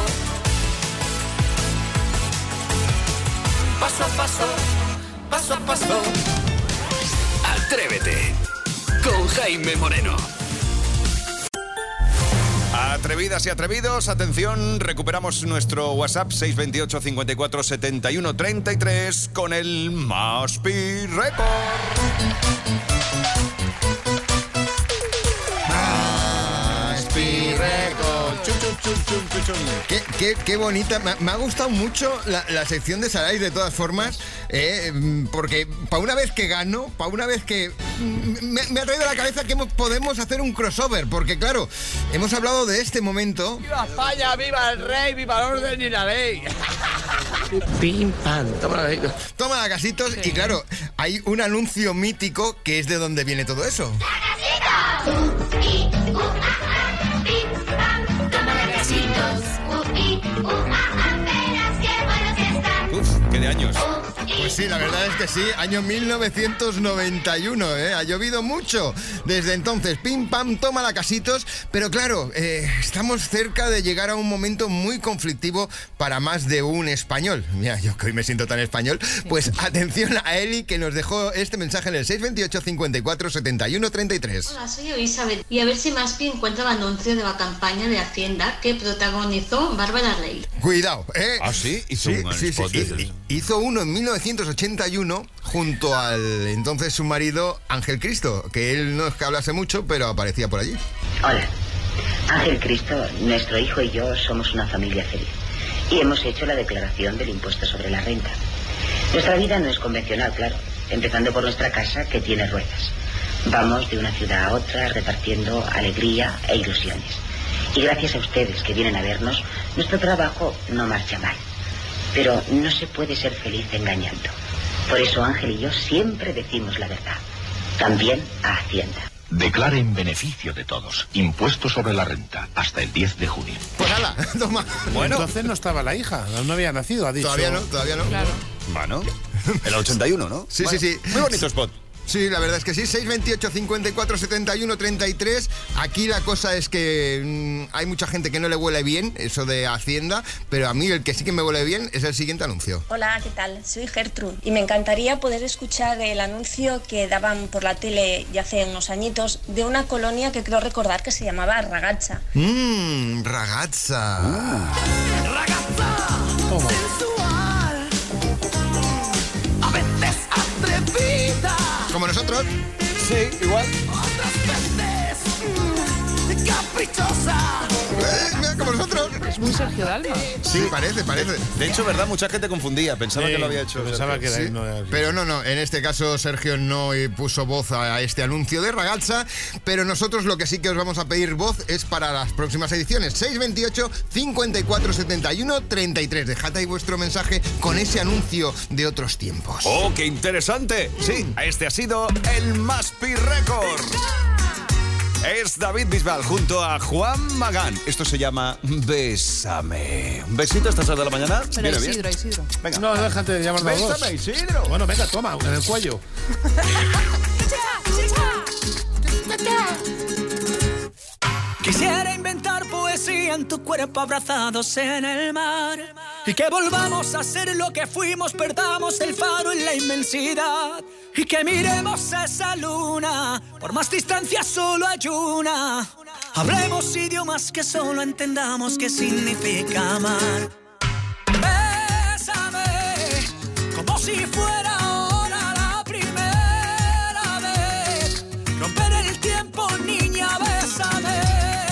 Speaker 10: paso a paso, paso a paso.
Speaker 24: Atrévete con Jaime Moreno.
Speaker 1: Atrevidas y atrevidos, atención, recuperamos nuestro WhatsApp seis dos ocho, cincuenta y cuatro, setenta y uno, treinta y tres con el Maspi Record.
Speaker 8: Maspi Record. Chum, chum, chum, chum, chum, chum. Qué, qué, qué bonita. Me, me ha gustado mucho la, la sección de Saray, de todas formas, eh, porque para una vez que gano, para una vez que... Me, me ha traído a la cabeza que hemos- podemos hacer un crossover, porque claro, hemos hablado de este momento.
Speaker 4: ¡Viva España! ¡Viva el rey! ¡Viva el orden y la ley! Pim, pam, toma la
Speaker 8: Toma la casitos, y claro, hay un anuncio mítico que es de donde viene todo eso.
Speaker 1: Uf, qué de años.
Speaker 8: Pues sí, la verdad es que sí, año mil novecientos noventa y uno, ¿eh? Ha llovido mucho desde entonces, pim pam, toma la casitos, pero claro, eh, estamos cerca de llegar a un momento muy conflictivo para más de un español. Mira, yo que hoy me siento tan español, pues atención a Eli, que nos dejó este mensaje en el seis dos ocho, cincuenta y cuatro, setenta y uno, treinta y tres.
Speaker 11: Hola, soy Elizabeth y a ver si Maspi encuentra el anuncio de la campaña de Hacienda que protagonizó Bárbara Rey.
Speaker 8: Cuidado, ¿eh?
Speaker 1: ¿Ah, sí? Hizo
Speaker 8: Sí,
Speaker 1: un
Speaker 8: sí, sí,
Speaker 1: spot de
Speaker 8: hi-
Speaker 1: esos.
Speaker 8: hi- Hizo uno en mil novecientos ochenta y uno junto al entonces su marido Ángel Cristo, que él no es que hablase mucho, pero aparecía por allí.
Speaker 12: Hola, Ángel Cristo, nuestro hijo y yo somos una familia feliz y hemos hecho la declaración del impuesto sobre la renta. Nuestra vida no es convencional, claro, empezando por nuestra casa que tiene ruedas. Vamos de una ciudad a otra repartiendo alegría e ilusiones. Y gracias a ustedes que vienen a vernos, nuestro trabajo no marcha mal. Pero no se puede ser feliz engañando. Por eso Ángel y yo siempre decimos la verdad. También a Hacienda.
Speaker 13: Declare en beneficio de todos. Impuesto sobre la renta. Hasta el diez de junio.
Speaker 8: Pues nada, toma.
Speaker 9: Bueno, entonces no estaba la hija, no había nacido, ha dicho.
Speaker 8: Todavía no, todavía no.
Speaker 5: Claro.
Speaker 1: Bueno, el ochenta y uno, ¿no?
Speaker 8: Sí,
Speaker 1: Bueno,
Speaker 8: sí, sí.
Speaker 1: Muy bonito spot.
Speaker 8: Sí, la verdad es que sí, seis dos ocho, cincuenta y cuatro, setenta y uno, treinta y tres. Aquí la cosa es que mm, hay mucha gente que no le huele bien eso de Hacienda, pero a mí el que sí que me huele bien es el siguiente anuncio.
Speaker 14: Hola, ¿qué tal? Soy Gertrude y me encantaría poder escuchar el anuncio que daban por la tele ya hace unos añitos de una colonia que creo recordar que se llamaba Ragazza.
Speaker 8: Mmm, ragazza.
Speaker 10: Ragazza, sensual, a veces atrevida,
Speaker 8: Como nosotros.
Speaker 1: Sí, igual.
Speaker 10: otras veces mm, caprichosa.
Speaker 8: Eh, mira, como nosotros.
Speaker 5: Es muy Sergio Dalma.
Speaker 8: Sí, parece, parece.
Speaker 1: De hecho, verdad, mucha gente confundía. Pensaba
Speaker 9: Sí,
Speaker 1: que lo había hecho.
Speaker 9: pensaba que era
Speaker 8: Sí,
Speaker 9: él, no era-
Speaker 8: pero no, no, en este caso Sergio no eh, puso voz a a este anuncio de Ragazza, pero nosotros lo que sí que os vamos a pedir voz es para las próximas ediciones. seis dos ocho, cincuenta y cuatro, setenta y uno, treinta y tres. Dejad ahí vuestro mensaje con ese anuncio de otros tiempos.
Speaker 1: ¡Oh, qué interesante! Sí, este ha sido el Maspi Record. Es David Bisbal junto a Juan Magán. Esto se llama Bésame. ¿Un besito a estas horas de la mañana?
Speaker 5: Pero
Speaker 1: Viene
Speaker 5: Isidro,
Speaker 1: bien.
Speaker 5: Isidro.
Speaker 1: Venga.
Speaker 9: No, déjate de llamarme a dos.
Speaker 1: Bésame, Isidro.
Speaker 9: Bueno, venga, toma, en el cuello.
Speaker 15: Quisiera inventar poesía en tu cuerpo abrazados en el mar y que volvamos a ser lo que fuimos, perdamos el faro en la inmensidad y que miremos esa luna, por más distancia solo hay una. Hablemos idiomas que solo entendamos qué significa amar. Bésame como si fuera ahora la primera vez. Romper el tiempo, niña, bésame.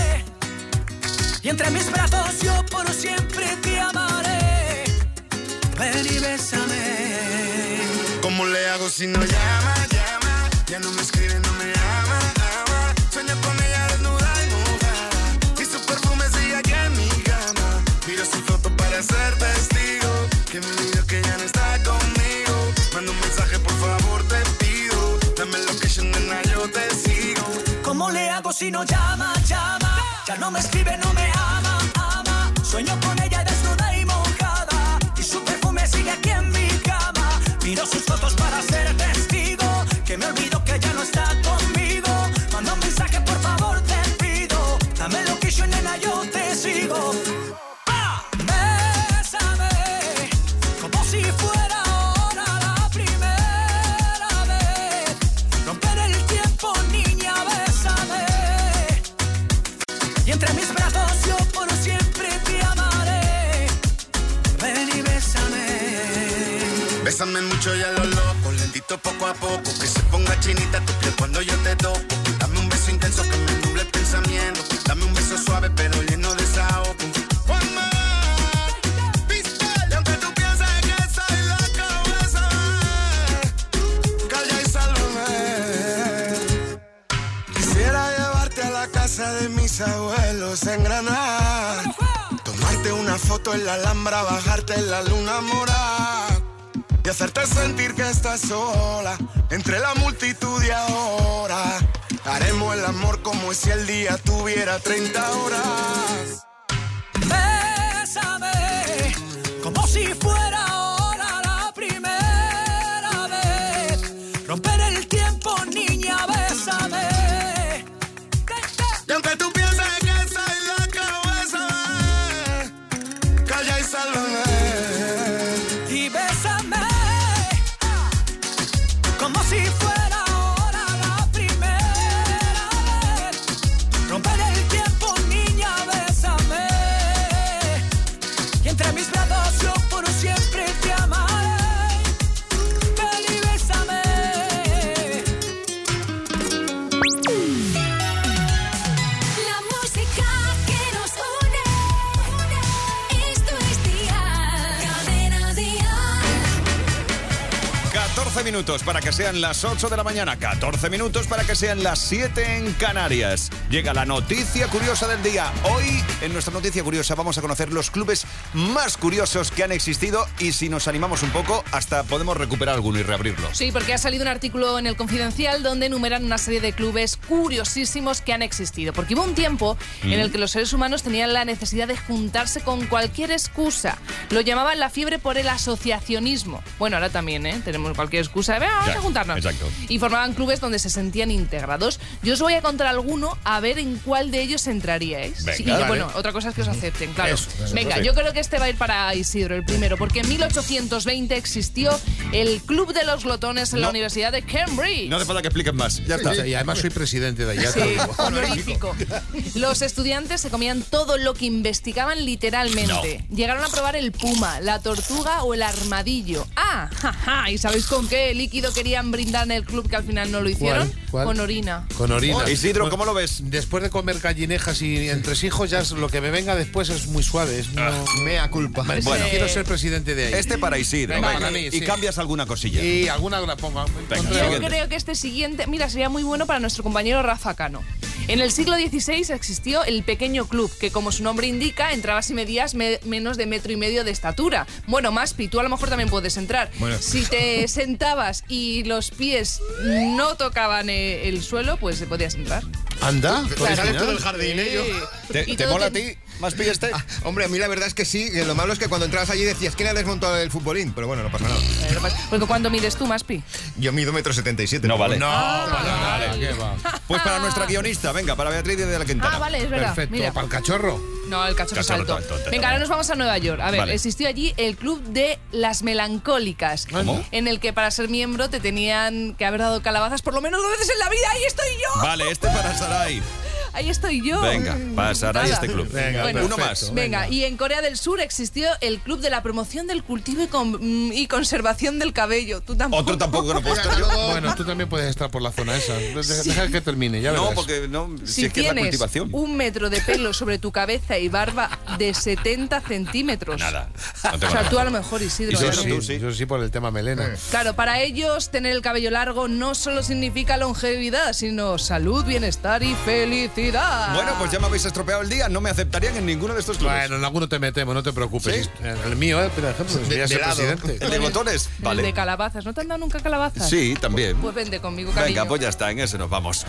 Speaker 15: Y entre mis brazos yo por siempre te amaré. Ven y bésame.
Speaker 10: ¿Cómo le hago si no llama, llama? Ya no me escribe, no me ama, ama. Sueño con ella desnuda y mojada y su perfume sigue aquí en mi cama. Miro su foto para ser testigo que me diga que ya no está conmigo. Manda un mensaje, por favor, te pido. Dame location, nena, yo te sigo.
Speaker 15: ¿Cómo le hago si no llama, llama? Ya no me escribe, no me ama, ama. Sueño con ella desnuda y mojada y su perfume sigue aquí en mi cama. Miro sus fotos para ser testigo que me olvido que ya no está conmigo. Manda un mensaje, por favor, te pido. Dame location, nena, yo y entre mis brazos yo por siempre te amaré. Ven y bésame.
Speaker 10: Bésame mucho y a lo loco, lentito poco a poco, que se ponga chinita tu piel cuando yo te toco. Dame un beso intenso que me nuble el pensamiento, dame un beso suave pero lleno de desahogo. De mis abuelos en Granada, tomarte una foto en la Alhambra, bajarte en la luna morada y hacerte sentir que estás sola entre la multitud y ahora haremos el amor como si el día tuviera treinta horas.
Speaker 15: Bésame como si fuera ahora la primera vez, romper el tiempo, niña, bésame.
Speaker 10: Y aunque tú pienses que soy la cabeza, calla y sálvame.
Speaker 15: Y bésame como si fuera ahora la primera vez. Romper el tiempo, niña, bésame. Y entre mis brazos yo por siempre te amaré. Ven y bésame.
Speaker 1: catorce minutos para que sean las ocho de la mañana, catorce minutos para que sean las siete en Canarias. Llega la noticia curiosa del día. Hoy, en nuestra noticia curiosa, vamos a conocer los clubes más curiosos que han existido y si nos animamos un poco, hasta podemos recuperar alguno y reabrirlo.
Speaker 5: Sí, porque ha salido un artículo en El Confidencial donde enumeran una serie de clubes curiosísimos que han existido. Porque hubo un tiempo mm. en el que los seres humanos tenían la necesidad de juntarse con cualquier excusa. Lo llamaban la fiebre por el asociacionismo. Bueno, ahora también, ¿eh? Tenemos cualquier excusa de, vamos a juntarnos.
Speaker 1: Exacto.
Speaker 5: Y formaban clubes donde se sentían integrados. Yo os voy a contar alguno a ver en cuál de ellos entraríais.
Speaker 1: Venga,
Speaker 5: sí,
Speaker 1: vale.
Speaker 5: Y bueno, otra cosa es que os acepten, claro.
Speaker 1: Eso, eso,
Speaker 5: Venga,
Speaker 1: sí.
Speaker 5: yo creo que este va a ir para Isidro, el primero, porque en mil ochocientos veinte existió el Club de los Glotones en
Speaker 1: No.
Speaker 5: la Universidad de Cambridge.
Speaker 1: No hace falta que expliquen más. Ya está.
Speaker 9: Y además soy presidente de allá.
Speaker 5: Sí, honorífico. Los estudiantes se comían todo lo que investigaban literalmente.
Speaker 1: No.
Speaker 5: Llegaron a probar el puma, la tortuga o el armadillo. Ah, jaja, ¿y sabéis con qué líquido querían brindar en el club que al final no lo hicieron?
Speaker 9: ¿Cuál? ¿Cuál?
Speaker 5: Con orina.
Speaker 9: Con orina.
Speaker 1: Isidro,
Speaker 9: Bueno,
Speaker 1: ¿cómo lo ves?
Speaker 9: Después de comer gallinejas y entresijos, ya es- lo que me venga después es muy suave. Es no-
Speaker 8: Mea culpa.
Speaker 9: Bueno,
Speaker 1: Bueno.
Speaker 9: quiero ser presidente de ahí.
Speaker 1: Este para Isidro.
Speaker 9: Venga,
Speaker 1: venga.
Speaker 9: para mí,
Speaker 1: y
Speaker 9: sí.
Speaker 1: cambias alguna cosilla.
Speaker 9: Y alguna la pongo.
Speaker 1: Venga,
Speaker 5: Yo
Speaker 1: siguiente.
Speaker 5: creo que este siguiente, mira, sería muy bueno para nuestro compañero Rafa Cano. En el siglo dieciséis existió el pequeño club, que como su nombre indica, entrabas y medías me- menos de metro y medio de estatura. Bueno, Maspi, tú a lo mejor también puedes entrar.
Speaker 8: Bueno.
Speaker 5: Si te sentabas y los pies no tocaban eh, el suelo, pues podías entrar.
Speaker 9: Anda,
Speaker 8: Te
Speaker 9: por
Speaker 8: sales
Speaker 9: final.
Speaker 8: tú del jardinillo.
Speaker 5: Sí.
Speaker 1: ¿Te,
Speaker 5: Y
Speaker 1: te
Speaker 5: todo
Speaker 1: mola a
Speaker 5: te-
Speaker 1: ti más pilla este?
Speaker 8: Ah, hombre, a mí la verdad es que sí, que lo malo es que cuando entrabas allí decías, ¿quién ha desmontado el futbolín? Pero bueno, no pasa nada.
Speaker 5: Porque ¿cuánto mides tú, Maspi?
Speaker 8: Yo mido metro setenta y siete.
Speaker 1: No vale.
Speaker 9: No, vale, vale, ¿qué va?
Speaker 1: Pues para nuestra guionista, venga, para Beatriz de la Quintana.
Speaker 5: Ah, vale, es verdad.
Speaker 9: Perfecto.
Speaker 5: Mira.
Speaker 9: Para el cachorro.
Speaker 5: No, el cachorro,
Speaker 1: Cachorro
Speaker 5: salto.
Speaker 1: alto, alto,
Speaker 5: Venga, ahora nos vamos a Nueva York. A ver,
Speaker 1: Vale.
Speaker 5: existió allí el club de las melancólicas.
Speaker 1: ¿Cómo?
Speaker 5: En el que para ser miembro te tenían que haber dado calabazas por lo menos dos veces en la vida. ¡Ahí estoy yo!
Speaker 1: Vale, este para Sarai.
Speaker 5: Ahí estoy yo.
Speaker 1: Venga, para Sarai
Speaker 5: Nada.
Speaker 1: este club.
Speaker 9: Venga,
Speaker 5: Bueno,
Speaker 1: Uno
Speaker 9: perfecto.
Speaker 1: más.
Speaker 5: Venga, y en Corea del Sur existió el Club de la Promoción del Cultivo y, con- mm, y Conservación del Cabello. Tú tampoco.
Speaker 1: Otro tampoco que no puedo estar yo.
Speaker 9: Bueno, tú también puedes estar por la zona esa. Deja, deja que termine, ya
Speaker 1: No,
Speaker 9: verás.
Speaker 1: porque no, si,
Speaker 5: Si
Speaker 1: es que es la
Speaker 5: tienes
Speaker 1: cultivación.
Speaker 5: un metro de pelo sobre tu cabeza y barba de setenta centímetros.
Speaker 1: Nada. No
Speaker 5: O
Speaker 1: tengo
Speaker 5: sea,
Speaker 1: nada.
Speaker 5: tú a lo mejor, Isidro.
Speaker 1: Isidro,
Speaker 5: ¿verdad?
Speaker 9: sí,
Speaker 1: tú sí.
Speaker 9: yo sí por el tema melena.
Speaker 5: Claro, para ellos tener el cabello largo no solo significa longevidad, sino salud, bienestar y felicidad.
Speaker 1: Bueno, pues ya me habéis estropeado el día. No me aceptarían en ninguno de estos clubes.
Speaker 9: Bueno, en alguno te metemos, no te preocupes.
Speaker 1: ¿Sí?
Speaker 9: En el mío, eh, por ejemplo, sería
Speaker 8: de
Speaker 9: ser
Speaker 8: lado.
Speaker 9: presidente.
Speaker 1: ¿El de glotones?
Speaker 5: El
Speaker 1: Vale.
Speaker 5: de calabazas. ¿No te han dado nunca calabazas?
Speaker 1: Sí, también.
Speaker 5: Pues vente conmigo, cariño.
Speaker 1: Venga, pues ya está, en ese nos vamos.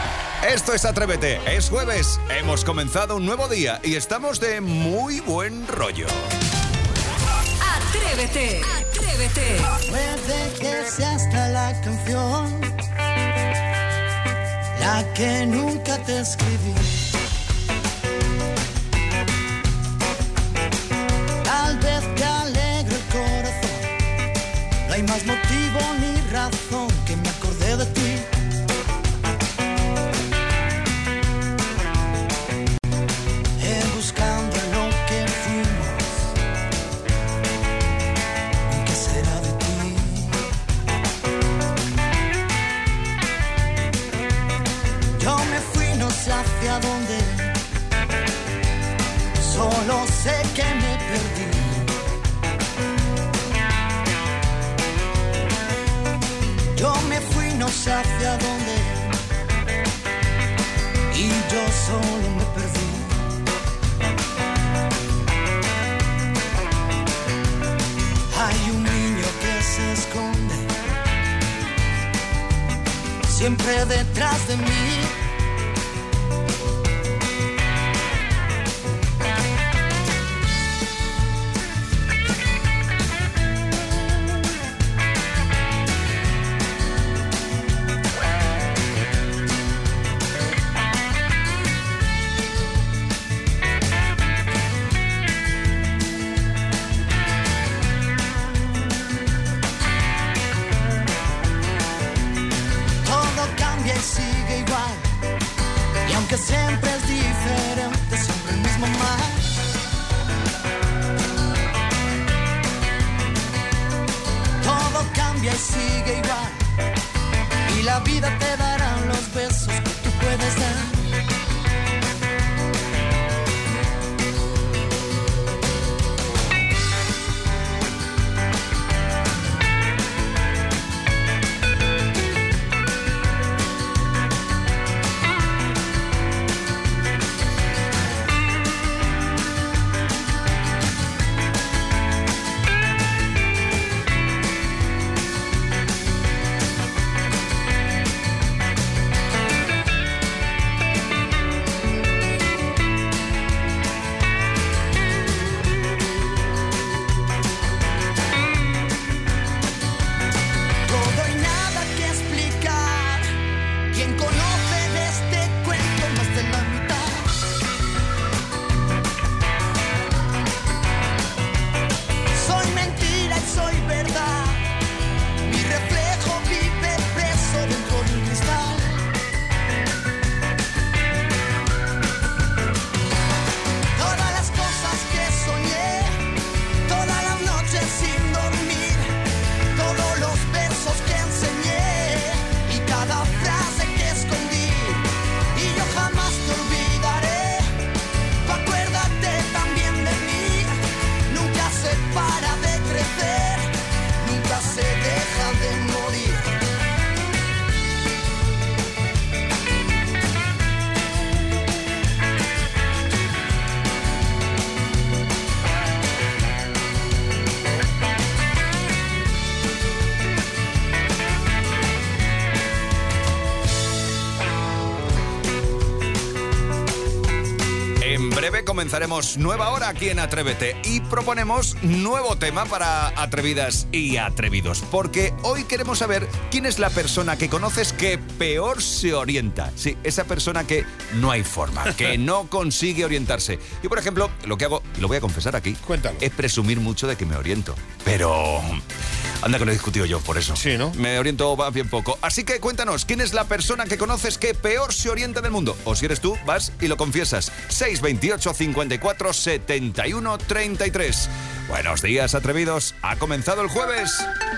Speaker 1: Esto es Atrévete, es jueves, hemos comenzado un nuevo día y estamos de muy buen rollo.
Speaker 19: Atrévete, atrévete.
Speaker 10: Puede que sea hasta la canción, la que nunca te escribí. Tal vez te alegre el corazón, no hay más motivo ni razón que me acordé de ti. hacia dónde, solo sé que me perdí. Yo me fui no sé hacia dónde y yo solo me perdí. Hay un niño que se esconde siempre detrás de mí. Que siempre es diferente, siempre el mismo mar. Todo cambia y sigue igual, y la vida te dará los besos que tú puedes dar.
Speaker 1: Comenzaremos nueva hora aquí en Atrévete y proponemos nuevo tema para atrevidas y atrevidos, porque hoy queremos saber quién es la persona que conoces que peor se orienta. Sí, esa persona que no hay forma, que no consigue orientarse. Yo, por ejemplo, lo que hago, lo voy a confesar aquí,
Speaker 9: Cuéntalo.
Speaker 1: es presumir mucho de que me oriento, pero anda que lo he discutido yo por eso.
Speaker 9: Sí, ¿no?
Speaker 1: Me oriento más bien poco. Así que cuéntanos, ¿quién es la persona que conoces que peor se orienta del mundo? O si eres tú, vas y lo confiesas. seis veintiocho, cincuenta y cuatro, setenta y uno, treinta y tres. Buenos días, atrevidos. Ha comenzado el jueves.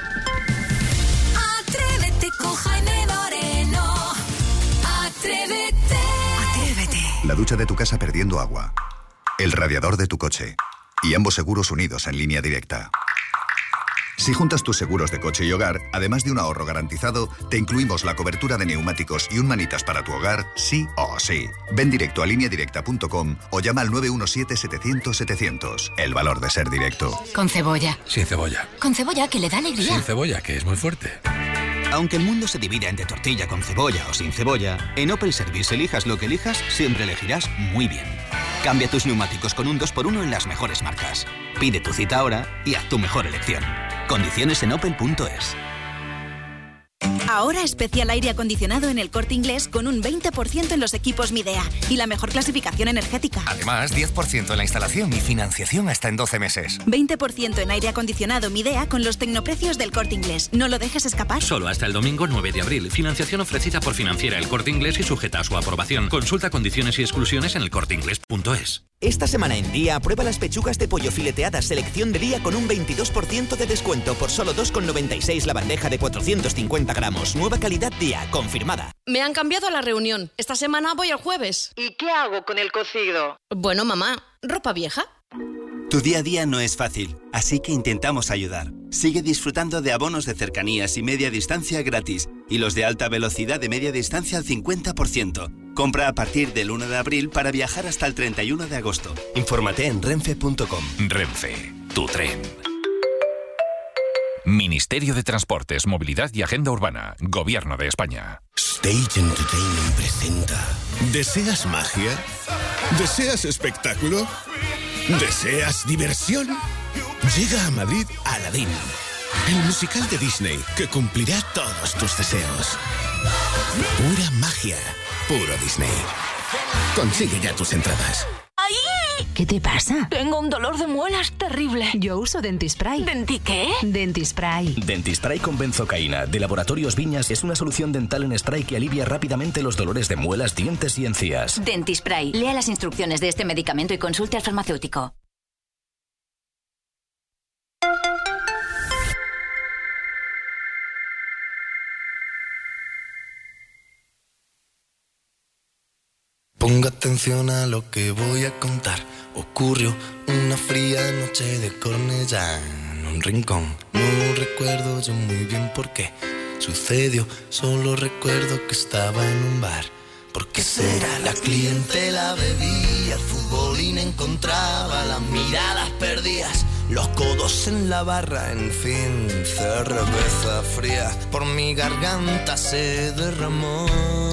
Speaker 19: Atrévete con Jaime Moreno. Atrévete. Atrévete.
Speaker 16: La ducha de tu casa perdiendo agua. El radiador de tu coche. Y ambos seguros unidos en línea directa. Si juntas tus seguros de coche y hogar, además de un ahorro garantizado, te incluimos la cobertura de neumáticos y un manitas para tu hogar, sí o sí. Ven directo a línea directa punto com o llama al nueve uno siete, setecientos, setecientos. El valor de ser directo.
Speaker 17: Con cebolla.
Speaker 28: Sin cebolla.
Speaker 17: Con cebolla, que le da alegría.
Speaker 28: Sin cebolla, que es muy fuerte.
Speaker 2: Aunque el mundo se divida entre tortilla con cebolla o sin cebolla, en Opel Service elijas lo que elijas, siempre elegirás muy bien. Cambia tus neumáticos con un dos por uno en las mejores marcas. Pide tu cita ahora y haz tu mejor elección. Condiciones en opel punto es.
Speaker 18: Ahora especial aire acondicionado en El Corte Inglés con un veinte por ciento en los equipos Midea y la mejor clasificación energética.
Speaker 20: Además, diez por ciento en la instalación y financiación hasta en doce meses.
Speaker 18: veinte por ciento en aire acondicionado Midea con los tecnoprecios del Corte Inglés. No lo dejes escapar.
Speaker 28: Solo hasta el domingo nueve de abril. Financiación ofrecida por Financiera El Corte Inglés y sujeta a su aprobación. Consulta condiciones y exclusiones en el corte inglés punto es.
Speaker 6: Esta semana en Día, prueba las pechugas de pollo fileteadas selección de Día con un veintidós por ciento de descuento por solo dos con noventa y seis la bandeja de cuatrocientos cincuenta gramos. Nueva calidad Día, confirmada.
Speaker 7: Me han cambiado a la reunión. Esta semana voy el jueves.
Speaker 21: ¿Y qué hago con el cocido?
Speaker 7: Bueno, mamá, ¿ropa vieja?
Speaker 22: Tu día a día no es fácil, así que intentamos ayudar. Sigue disfrutando de abonos de cercanías y media distancia gratis y los de alta velocidad de media distancia al cincuenta por ciento. Compra a partir del uno de abril para viajar hasta el treinta y uno de agosto. Infórmate en renfe punto com.
Speaker 24: Renfe, tu tren. Ministerio de Transportes, Movilidad y Agenda Urbana. Gobierno de España.
Speaker 23: Stage Entertainment presenta. ¿Deseas magia? ¿Deseas espectáculo? ¿Deseas diversión? Llega a Madrid Aladdin, el musical de Disney que cumplirá todos tus deseos. Pura magia, puro Disney. Consigue ya tus entradas.
Speaker 17: ¡Ay! ¿Qué te pasa?
Speaker 21: Tengo un dolor de muelas terrible.
Speaker 17: Yo uso Dentispray.
Speaker 21: ¿Denti qué?
Speaker 17: Dentispray.
Speaker 25: Dentispray con benzocaína de Laboratorios Viñas es una solución dental en spray que alivia rápidamente los dolores de muelas, dientes y encías.
Speaker 17: Dentispray. Lea las instrucciones de este medicamento y consulte al farmacéutico.
Speaker 26: Ponga atención a lo que voy a contar. Ocurrió una fría noche de Cornellá en un rincón. No recuerdo yo muy bien por qué sucedió. Solo recuerdo que estaba en un bar. ¿Por qué será? La clientela bebía, el futbolín encontraba, las miradas perdidas, los codos en la barra, en fin, cerveza fría por mi garganta se derramó.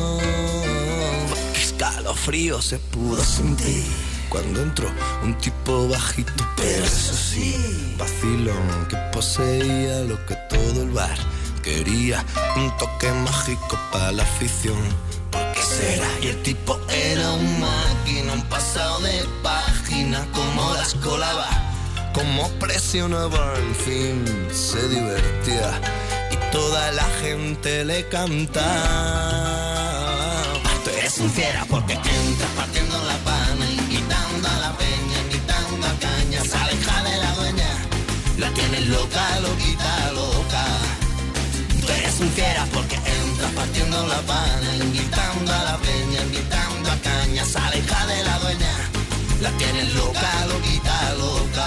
Speaker 26: Escalofrío se pudo sentir cuando entró un tipo bajito, pero eso sí, vacilón que poseía lo que todo el bar quería, un toque mágico para la afición. ¿Por qué será? Y el tipo era un máquina, un pasado de página, como las colaba, como presionaba, en fin, se divertía y toda la gente le cantaba. Tú eres un fiera porque entras partiendo la pana, invitando a la peña, invitando a caña, se aleja de la dueña, la tienes loca, loquita, loca. Tú eres un fiera porque entras partiendo la pana, invitando a la peña, invitando a caña, se aleja de la dueña, la tienes loca, loquita, loca.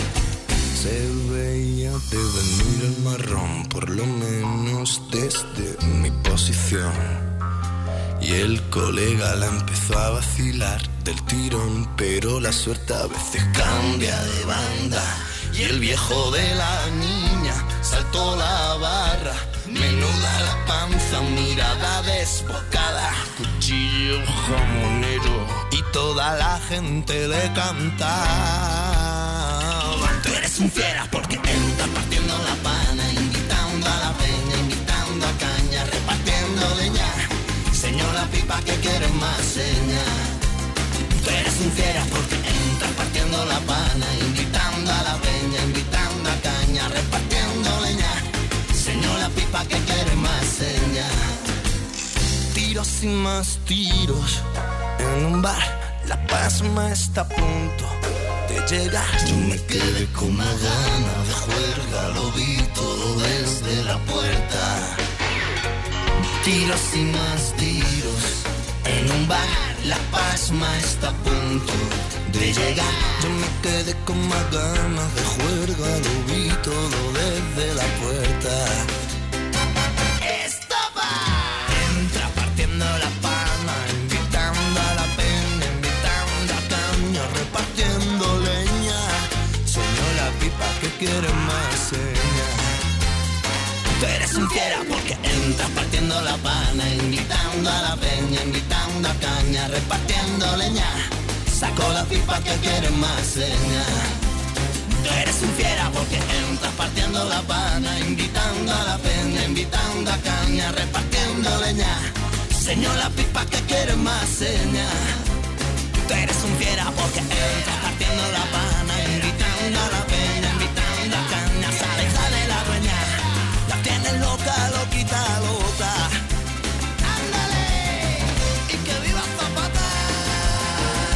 Speaker 26: Se veía de venir el marrón, por lo menos desde mi posición. Y el colega la empezó a vacilar del tirón, pero la suerte a veces cambia de banda. Y el viejo de la niña saltó la barra, menuda la panza, mirada desbocada, cuchillo jamonero, y toda la gente le cantaba. Tú eres un fiera porque entras partiendo la pana, invitando a la peña, invitando a caña, repartiendo leña. Señora pipa que quiere más seña. Tú eres un fiera porque entras partiendo la pana, invitando a la peña, invitando a caña, repartiendo leña. Señora pipa que quiere más seña. Tiros y más tiros en un bar, la pasma está a punto de llegar. Yo me quedé con una gana de juerga, lo vi todo desde la puerta. Tiros y más tiros en un bar, la pasma está a punto de llegar. Yo me quedé con más ganas de juerga, lo vi todo desde la puerta. ¡Estaba! Entra partiendo la pana, invitando a la peña, invitando a caña, repartiendo leña. Soñó la pipa que quiere más seña. Tú eres un fiera porque entras partiendo la pana, invitando a la peña, invitando a caña, repartiendo leña. Sacó la pipa que quiere más seña. Tú eres un fiera porque entras partiendo la pana, invitando a la peña, invitando a caña, repartiendo leña. Señor la pipa que quiere más seña. Tú eres un fiera porque entras partiendo la pana,